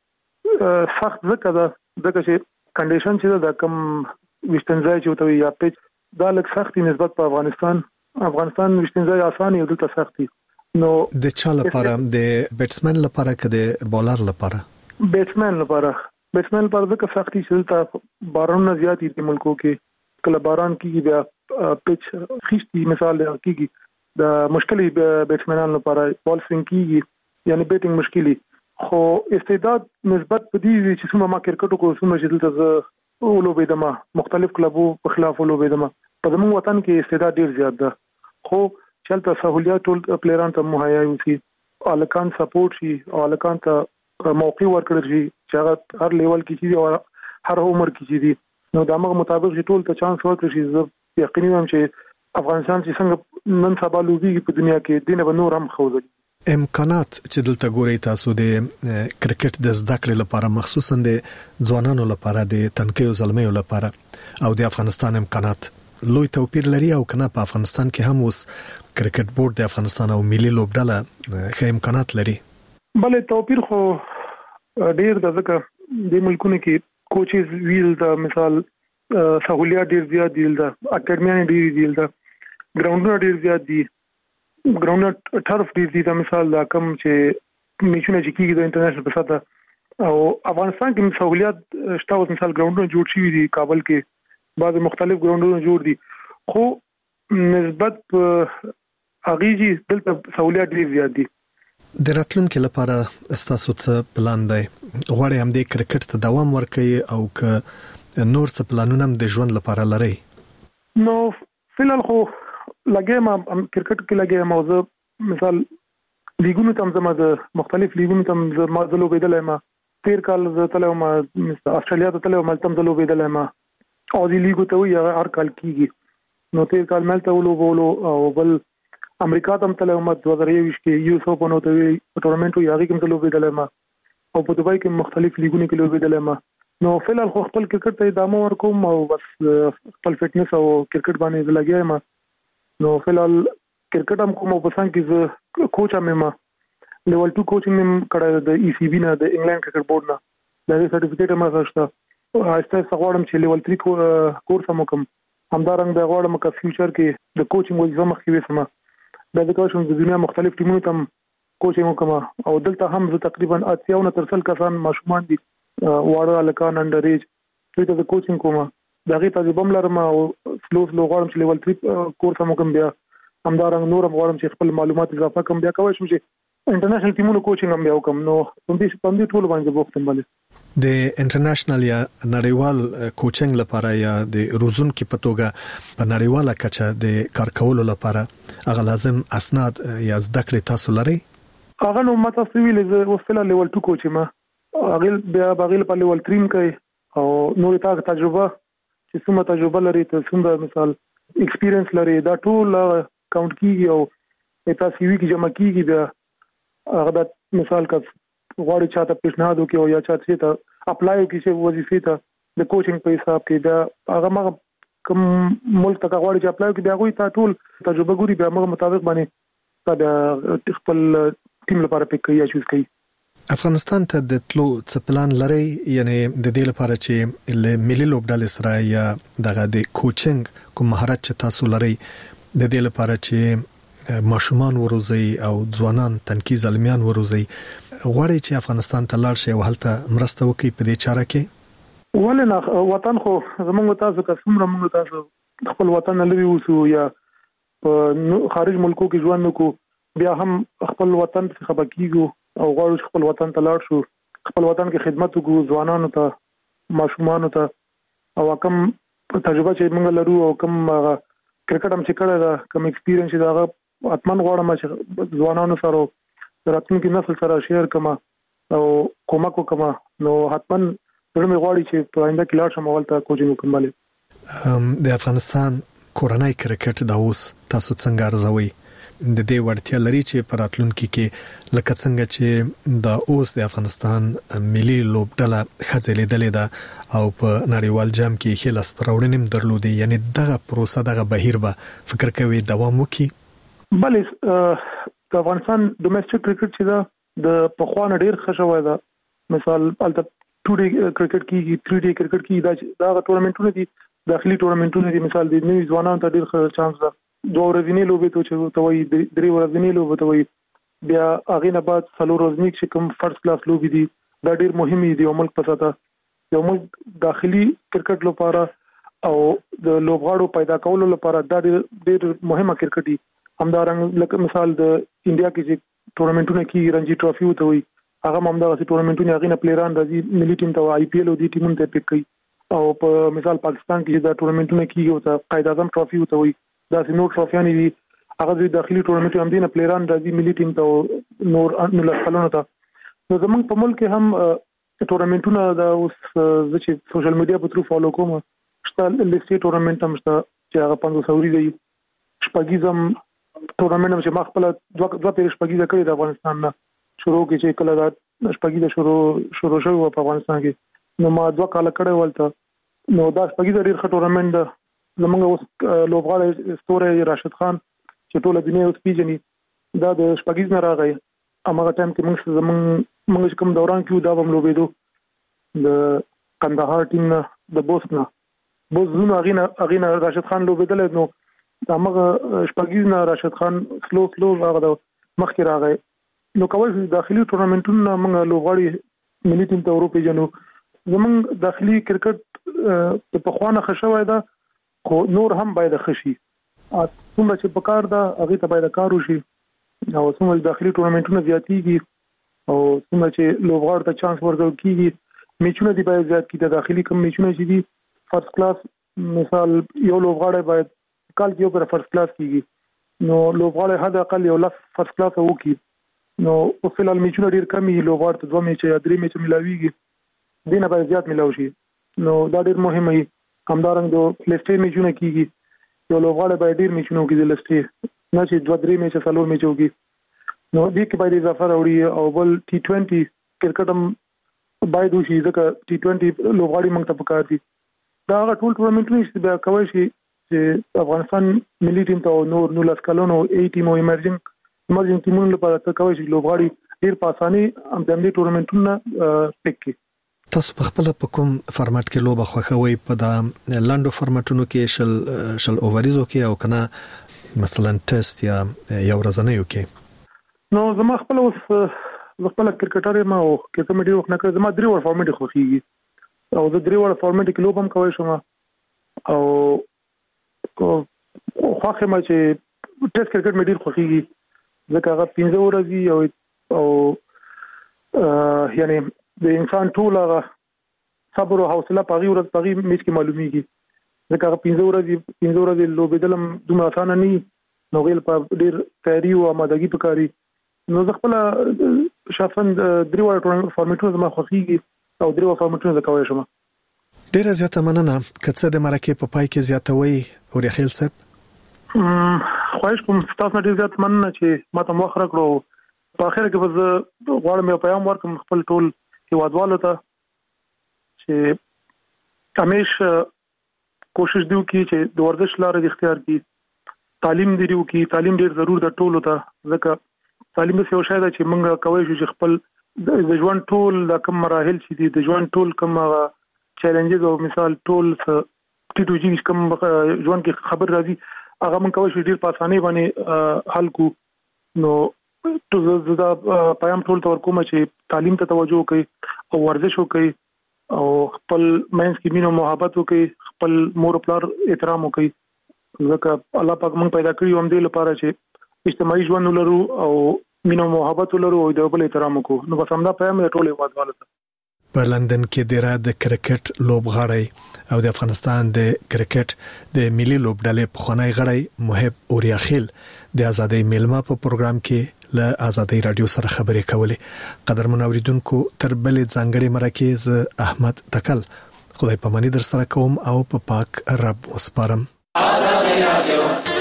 بیا سخت ځکه دا ځکه چې کنډیشن چې دا کم وشتنځای چې وته یا پیچ دا لږ سختي نسبت په افغانستان افغانستان وشتنځای اسانه یو دلته سختي. نو د چا لپاره د بیټسمن لپاره کده بولر لپاره بیټسمن لپاره بیټسمن لپاره د سختي شلته باران زیات دي ملکو کې، کله باران کیږي بیا پیچ خشتي مثال کیږي د مشکلي بیټسمنانو لپاره بال سوینګ کیږي یعنی بیټینګ مشکلي. خو استعداد نسبت په دې چې څومره ما کرکټ کو څومره چې دلته ولوبېدم مختلف کلبو په خلاف ولوبېدم په زموږ وطن کې استعداد ډیر زیات ده. خو چلته سہولیات ټول پلیران ته مهیا وي، الکان سپورټ شي او الکان ته موقع ورکړل شي چې هغه هر لیول کې شي او هر عمر کې شي. نو د هغه مطابق ټول ته چانس ورکړل شي. زه یقیني یم چې افغانستان چې څنګه نن سبا لوبي په دنیا کې دینه به نور هم خوځي. امکانات چې دلته ګوري تاسو د کرکټ د زده کړې لپاره مخصوصا د ځوانانو لپاره د تنکیو زلمیو لپاره او د افغانستان امکانات لوی توپیر لري او کنه په افغانستان کې هم اوس کرکټ بورډ د افغانستان او ملي لوبډله ښه امکانات لري؟ بله توپیر خو ډیر د ځکه د ملکونو کې کوچز ویل د مثال سہولیات ډیر زیات دي، د اکیډمیان ډیر دي، د ګراوندونه ډیر زیات دي، ګراوند ټرف ډیر دي. د مثال دا کم چې میچونه چې کیږي د انټرنیشنل په سطح او افغانستان کې سہولیات شته. اوس مثال ګراوندونه جوړ شوي دي، کابل کې بعض مختلف ګراوندونه جوړ دي، خو نسبت اغیجی دلته سہولیات ډیر زیات دي. د راتلونکو لپاره استاسو څه پلان دی؟ غواړئ هم د کرکټ ته دوام ورکړئ او که نور څه پلانونه هم د ژوند لپاره لرئ؟ نو فلال خو لګیم کرکټ کې لګیم او زه مثال لیګونو تم زما د مختلف لیګونو تم زما د لوبېدل ما تیر کال زه تلم استرالیا ته تلم تم د لوبېدل ما او دی لیګو ته وی هر کال کیږي. نو تیر کال ملته ولوبولو او بل امریکا ته تلم دوه هزار یو کې یو سو په نو ته ټورنمنت یو هغه کې لوبېدل ما او په دوبای کې مختلف لیګونو کې لوبېدل ما. نو فلال خو خپل کرکټ ته ادامه ورکوم او بس خپل فټنس او کرکټ باندې لګیایم. نو فلال کرکټ هم کوم په څنګه کې کوچ هم ما لیول ټو کوچینګ هم کړه د ای سی بی نه د انګلند کرکټ بورډ نه دا سرټیفیکیټ هم راځه. هسته څغړم چې لیول تھری کورس هم کوم همدارنګ د غواړم چې فیوچر کې د کوچینګ وظیفه مخکې وسم. د دغه د دنیا مختلف ټیمونو ته کوچینګ کوم او دلته هم زه تقریبا اتیا نه تر سل کسان ماشومان دي واړه الکان انډر ایج دوی ته کوچینګ کوم. دغه تجربه لرم او سلو سلو غواړم چې لیول تھری کورس هم کوم. بیا همدارنګ نور غواړم چې خپل معلومات اضافه کوم. بیا کوم چې انټرنیشنل ټیمونو کوچینګ هم بیا کوم. نو په دې په دې ټول باندې بوختم باندې د انټرنیشنل یا نړیوال کوچینګ لپاره یا د روزونکو په توګه په نړیواله کچه د کار کولو لپاره هغه لازم اسناد یا زده کړې تاسو لرئ؟ هغه نو ماته سویل زه وسله لیول ټو کوچ ما هغه بیا بغیل په لیول تھری کوي او نور تا تجربه چې څومره تجربه لري ته څومره مثال ایکسپیرینس لري دا ټول کاونټ کیږي او تاسو سی وی کې جمع کیږي. بیا هغه د مثال کا غواړي چاته پیشنهاد وکړي او یا چاته ته اپلای وکړي چې وظیفې ته د کوچینګ په حساب کې دا هغه ما کوم ملک ته غواړي چې اپلای وکړي بیا غوي تا ټول تجربه ګوري بیا موږ مطابق باندې دا خپل ټیم لپاره پک کوي یا چوز کوي. افغانستان ته د تلو څه پلان لري؟ یعنی د دې لپاره چې له ملي لوبډلې سره یا دغه د کوچینګ کوم مهارت چې تاسو لري د دې لپاره چې ماشومان وروزي او ځوانان تنکي زلمیان وروزي غواړي چې افغانستان ته لاړ شي او هلته مرسته وکړي په دې چاره کې؟ ولنه وطن خو زموږ تاسو که څومره موږ تاسو خپل وطن لري اوسو یا په خارج ملکو کې ژوند وکړو بیا هم خپل وطن څخه خبرکیږو او غواړو خپل وطن ته لاړ شو خپل وطن کې خدمت وکړو ځوانانو ته ماشومانو ته او کوم تجربه چې موږ لرو او کوم کرکټ هم چې کړه دا کوم ایکسپیرینس دا اتمن غواړم چې ځوانانو سره راتلونکي نسل سره شیر کما او کومک وکما نو حتمن زړه مې غواړي چې په آینده کې لاړ شم ولته کوچینګ وکمل. د افغانستان کورنۍ کرکټ د اوس تاسو څنګه ارزوي د دې وړتیا لري چې په راتلونکي کې لکه څنګه چې د اوس د افغانستان ملي لوبډله خځلېدلې ده او په نړیوال جام کې خل استراوړنیم درلودي یعنی دغه پروسه دغه بهیر به فکر کوي دوام وکړي؟ بلې د افغانستان ډومېسټک کرکټ چې دا د پخوان ډیر خښوي دا مثال الته ټو ډي کرکټ کیږي تھری ډي کرکټ کیږي دا دا ټورنمنټونه دي داخلي ټورنمنټونه دي مثال د نوي ځوانانو ته ډیر ښه چانس ده دوه ورځې لوبې ته چې توي درې ورځې لوبې ته وي بیا هغه نه بعد څلور ورځې چې کوم فرست کلاس لوبې دي دا ډیر مهمه دي او ملک پساته یو ملک داخلي کرکټ لپاره او د لوبغاړو پیدا کولو لپاره دا ډیر ډیر مهمه کرکټ دي همدارنګه لکه مثال د انډیا کې چې ټورنمنټونه کې رنجي ټرافي وته وي هغه همدغه سي ټورنمنټونه هغه نه پلیران راځي ملي ټیم ته آی پی ایل او دی ټیمونو ته پک کوي او په مثال پاکستان کې دا ټورنمنټونه کیږي او ته قائد اعظم ټرافي وته وي دا سي نور ټرافیان دي هغه د داخلي ټورنمنټ هم دي نه پلیران راځي ملي ټیم ته نور نو لخلونه ته نو زمونږ په ملک هم ټورنمنټونه دا اوس چې سوشل میډیا په ترو فالو کوم شته لیسټي ټورنمنټ هم شته چې هغه پنځه سوري دی شپږیزم ټورنمنټ چې ما خپل دوه دوه پیر شپږیزه کړی د افغانستان نه شروع کې چې کله دا شپږیزه شروع شروع شو په افغانستان کې نو ما دوه کال کړی ولته نو دا شپږیزه ډیر ښه ټورنمنټ ده زمونږ اوس لوبغاړی ستوره راشد خان چې ټول دنیا اوس پیژني دا د شپږیز نه راغی هغه ټایم کې موږ زمونږ موږ کوم دوران کې دا هم لوبېدو د کندهار ټیم نه د بوسنا بوسنا اغینا اغینا راشد خان لوبېدل نو هغه شپږیز نه راشد خان سلو سلو هغه مخکې راغی نو کول داخلي ټورنمنټونه موږ لوبغاړي ملي ټیم ته اروپا جنو زمونږ داخلي کرکټ په خوانه خښوي دا خو نور هم باید خشي څومره چې په کار دا هغه ته باید کار وشي او څومره داخلي ټورنمنټونه زیاتېږي او څومره چې لوبغاړو ته چانس ورکول کیږي میچونه دی باید زیات کیږي داخلي کوم میچونه چې دي فرست کلاس مثال یو لوبغاړی باید کال کې یو پر فرست کلاس کیږي نو لوبغاړی حد اقل یو لاس فرست کلاس وکړي نو په فلال میچونه ډیر کمی لوبغاړ ته دوه میچ یا درې میچ ملاويږي دینه باید زیات ملاوي شي نو دا ډیر مهمه وي همدارنګه د لیسټي میچونه کیږي یو لوبغاړ باید ډیر میچونه کوي د لیسټي نه چې دوه درې میچ څلور میچ وکړي نو دې کې باید اضافه راوړي او بل ټي ټوئنټي کرکټ هم باید وشي ځکه ټي ټوئنټي لوبغاړي موږ ته پکار دي دا ټول ټورنمنټونه چې بیا کوي شي چې افغانستان ملي ټیم ته نور نو لاس کلونو ای ټیم او ایمرجنګ ایمرجنګ ټیمونو لپاره ته کوي چې لوبغاړي ډیر په اساني هم د دې ټورنمنټونو پک کی تاسو په خپل په کوم فارمټ کې لوبه خوښوي په دا لاندو فارمټونو کې شل شل اووریزو کې او کنه مثلا ټیسټ یا یو ورځنیو کې نو زما خپل اوس خپل کرکټر ما او کې کوم ډیر وخت نه کړ زما درې ور فارمټ خوښيږي او د درې ور فارمټ کې لوبم کوي شم او خوښه ما چې ټیسټ کرکټ مې ډیر خوښيږي ځکه هغه پنځه ورځې او او یعنی د انسان ټول هغه صبر او حوصله پغی ورځ پغی میچ کې معلومیږي ځکه هغه پنځه ورځې پنځه ورځې لوبېدل دومره اسانه نه نو غیل په ډیر تیاری او آمادګي پکاري نو زه خپل شخصا درې وړ فارمټونه زما خوښيږي او درې وړ فارمټونه زکوي شم ډیر زیاته مننه کڅه د مرکه په پای کې زیاتوي او رخیل صاحب خواهش کوم تاسو ډیر زیات مننه چې ما ته موخه راکړو په اخر کې زه غواړم یو پیغام ورکړم خپل ټول هیوادوالو ته چې همیشه کوشش دیو کی چې د ورزش لارې اختیار کړي تعلیم دیو کی تعلیم ډیر ضرور د ټولو ته ځکه تعلیم څه یو شی ده چې موږ کوي چې خپل د ژوند ټول د کوم مراحل چې دي د ژوند ټول کوم چیلنجز او مثال ټول ټیټو جی کوم ژوند کې خبر راځي هغه موږ کوي چې ډیر په اسانۍ باندې حل کو نو ټول زدا پیغام ټول تور کوم چې تعلیم ته توجه وکړي او ورزش وکړي او خپل مینس کې مینو محبت وکړي خپل مور پلار احترام وکړي ځکه الله پاک موږ پیدا کړی هم دې لپاره چې اجتماعي ژوند ولرو او مینه او محبت ولرو او د بل احترام وکړو. نو بس همدا پیغام ټول هیوادوالو ته. په لندن کې د را د کرکټ لوبغاړی او د افغانستان د کرکټ د ملي لوبډلې پخوانی غړی محب اوریا خیل د ازادۍ میلمه په پروګرام کې له ازادۍ رادیو سره خبرې کولې. قدرمن اوریدونکو تر بلې ځانګړي مرکه ز احمد تکل خدای پاماني در سره کوم او په پا پاک رب وسپارم. ازادۍ رادیو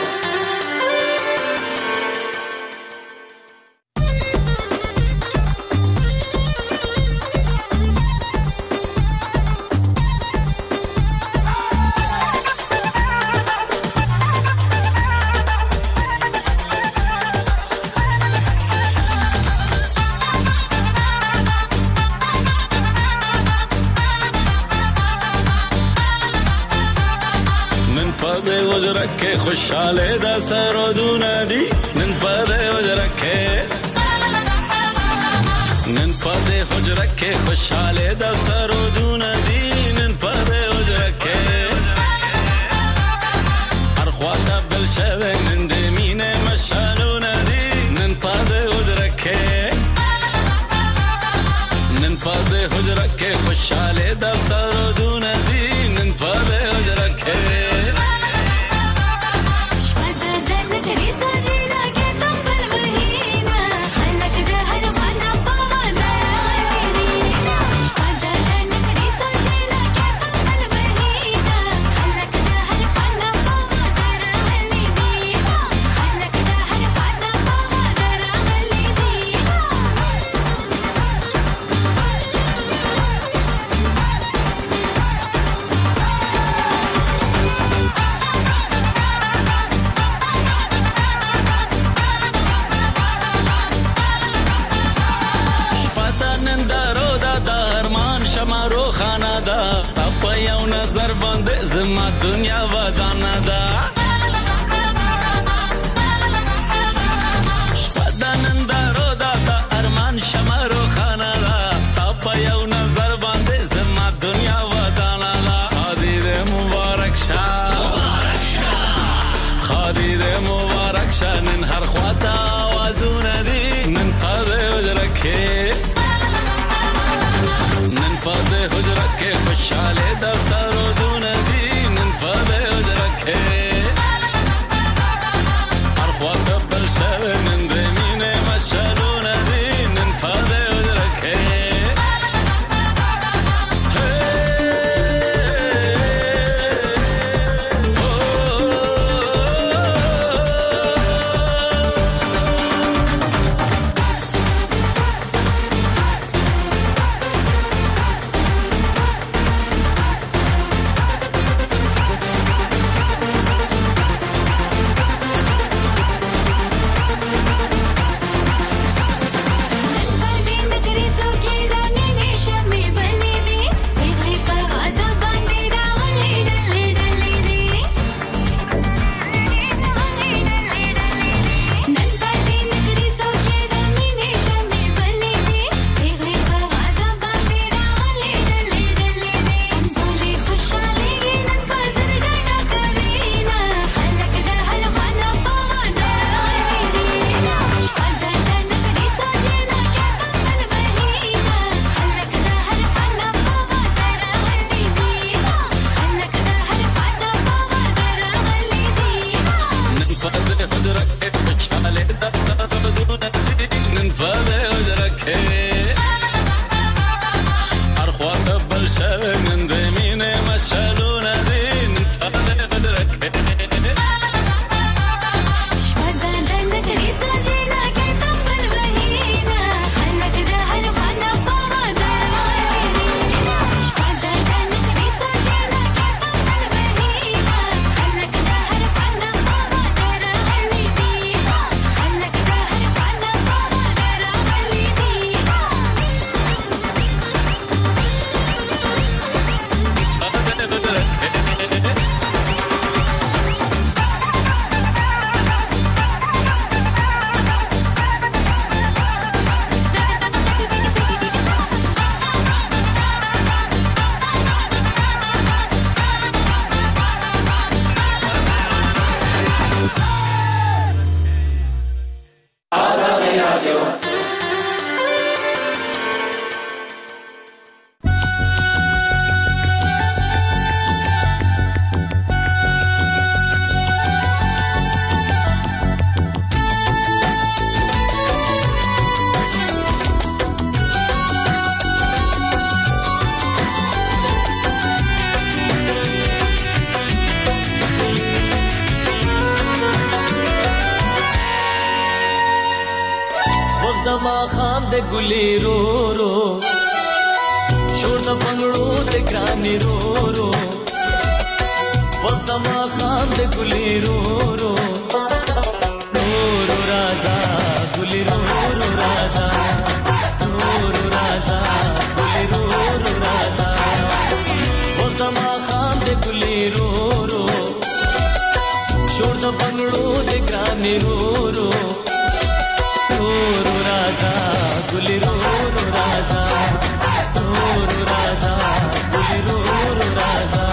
के खुशहाले दा सरोदूना दी नन पदे वजरखे नन पदे वजरखे खुशहाले दा सरोदूना दी नन पदे वजरखे अरख्वाता بالشبه من دمينه مشالونا دي نن पदे वजरखे नन पदे वजरखे खुशहाले दा सरोदूना दी नन पदे वजरखे زما دنیا ودانه ده شپدانن دارو دا دا ارمان شمارو خانه ده ستا په یو نظر باندې زما دنیا ودانه ده. خادي دې مبارک شه مبارک شه خادي دې مبارک شه نن هر خواته आवाजونه دي نن په دې حجره کې نن په دې حجره کې خوشاله ده سرودونه دي فاده وجرکه ارخوات بالشبه من دمینه مشالونه دی نن فاده وجرکه de guliro ro shor da banglo de grani ro ro wadama khan de guliro ro ro raza guliro ro raza ro raza guliro ro raza wadama khan de guliro ro shor da banglo de grani ro ro ro raza guliro ro raza ro raza guliro ro raza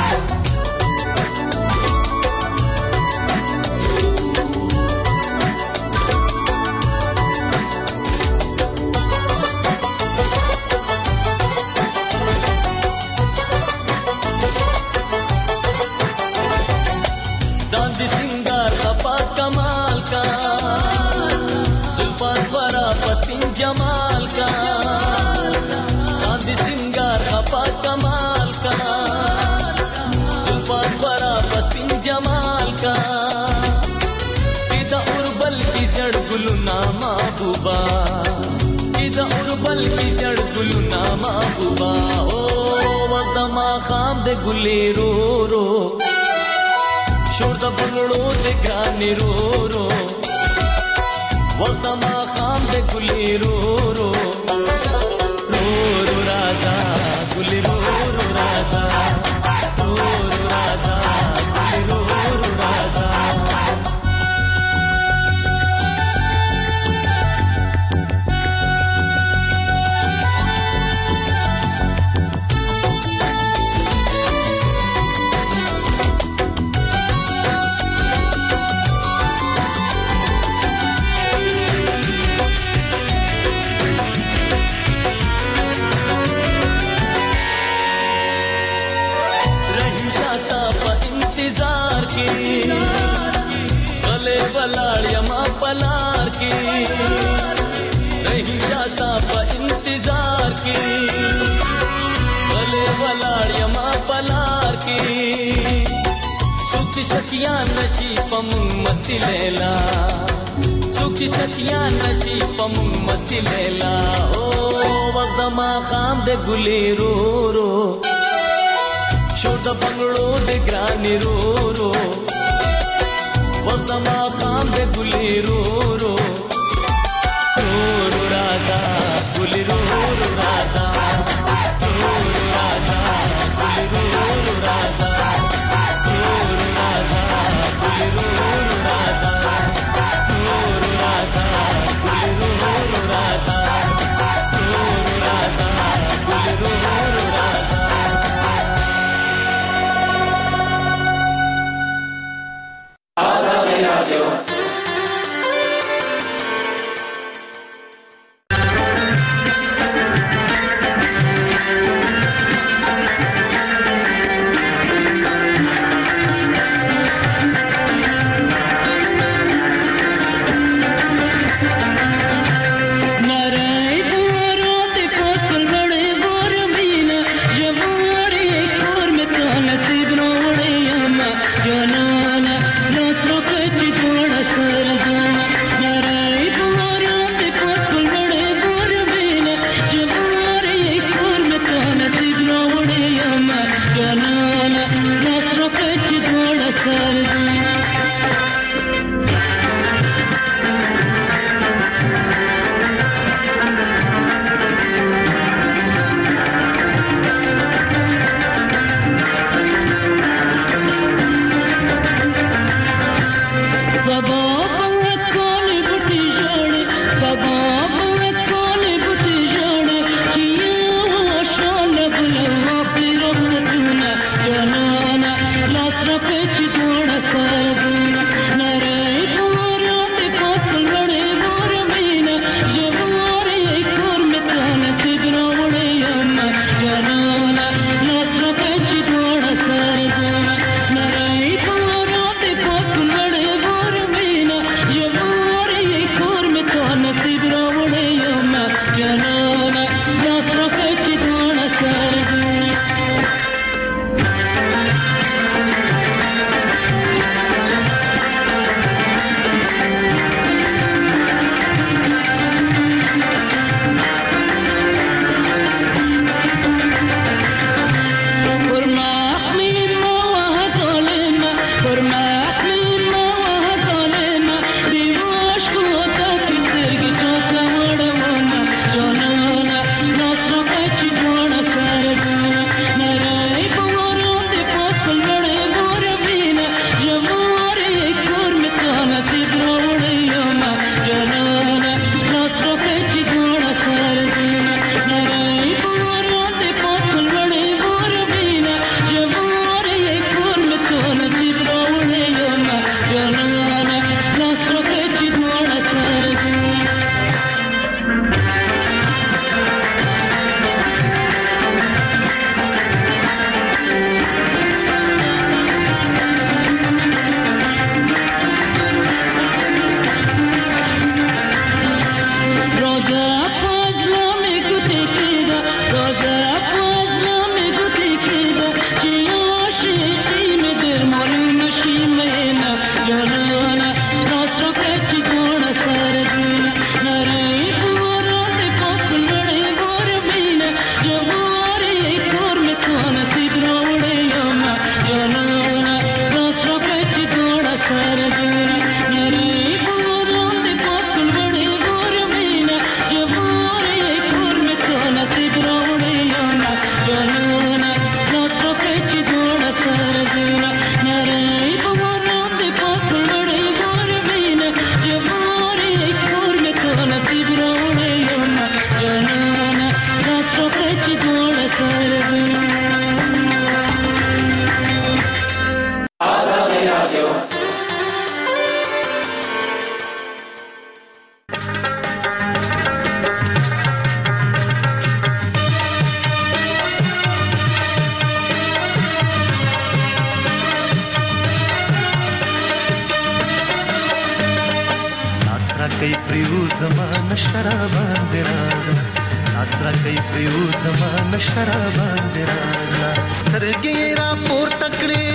चांदी सिंगार खपा कमाल का जुल्फान वरा पस्तीन जमाल का चांदी सिंगार खपा कमाल का जुल्फान वरा पस्तीन जमाल का इदा उर्बल की जड़ गुलुना महबूबा इदा उर्बल की जड़ गुलुना महबूबा ओ वदमा खाम दे गुले रो रो shor da banglo de grani ro ro wadama kham de guliro ro ro ro raza guliro ro raza ro ro raza guliro ro raza वलाड़ियमा पलार की रही शास्ता पर इंतजार की गले वलाड़ियमा पलार की सुखी शकिया नशी पमुंग मस्ती लेला सुखी शकिया नशी पमुंग मस्ती लेला ओ वदमा खाम दे गुली रो रो शोर दा बंगलो दे ग्रानी रो रो wadama kham de guliro ro ro raza guliro ro raza ro raza guliro ro raza ro raza guliro ro raza ro raza guliro ro raza ro raza guliro ro raza Azadi Radio کوي پریو زمان شرابان دراغلا ناسرا کوي پریو زمان شرابان دراغلا سترګې را پور تکړې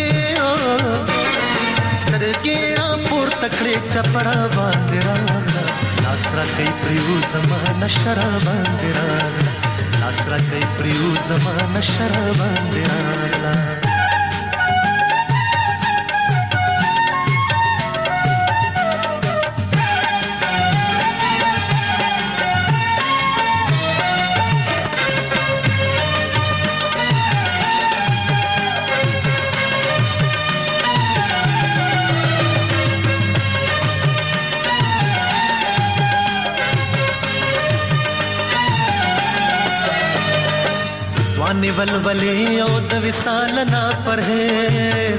سترګې را پور تکړې چپړا باندې راغلا ناسرا کوي پریو زمان شرابان دراغلا ناسرا کوي پریو زمان شرابان دراغلا ځواني ولولې او د وصال نه پرهیز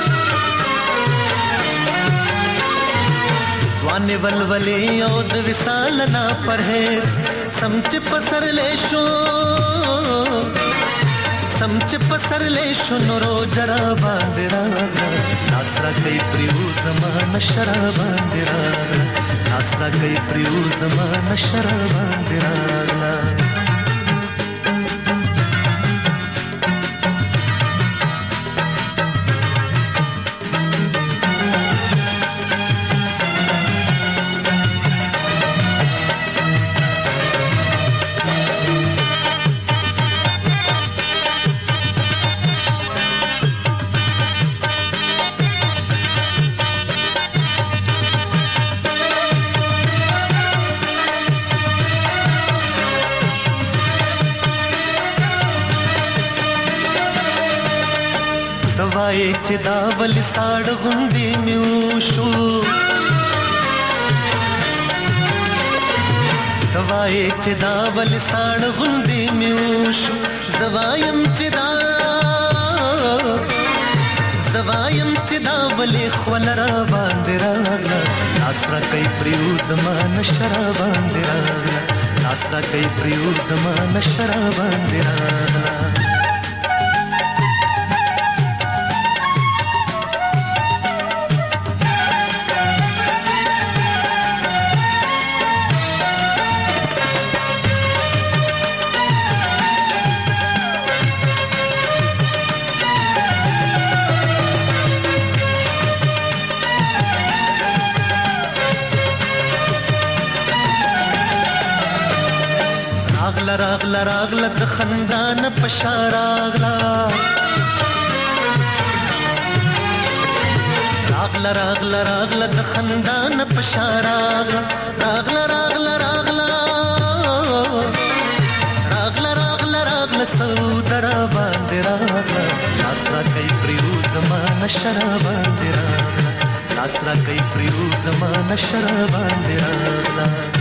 ځواني ولولې او د وصال نه پرهیز سمچ پسر لې شو سمچ پسر لې شو نورو جرا باندې راغلا ناسرا کوي پریو زمان شراب باندې راغلا ناسرا کوي پریو زمان شراب باندې راغلا دوائی چې دا ول ساړ غوندې میوشو دوائی چې دا ول ساړ غوندې میوشو زوایم چې دا زوایم چې دا ول خول را باندې راغلا ناسرا کوي پریو زمان شراب باندې راغلا ناسرا کوي پریو زمان شراب باندې راغلا راغلا راغلا راغلا د خندان پشا راغلا راغلا راغلا راغلا د خندان پشا راغلا راغلا راغلا راغلا راغلا راغلا راغلا سودر باندې راغلا ناسرا کوي پریو زمان شراب باندې راغلا ناسرا کوي پریو زمان شراب باندې راغلا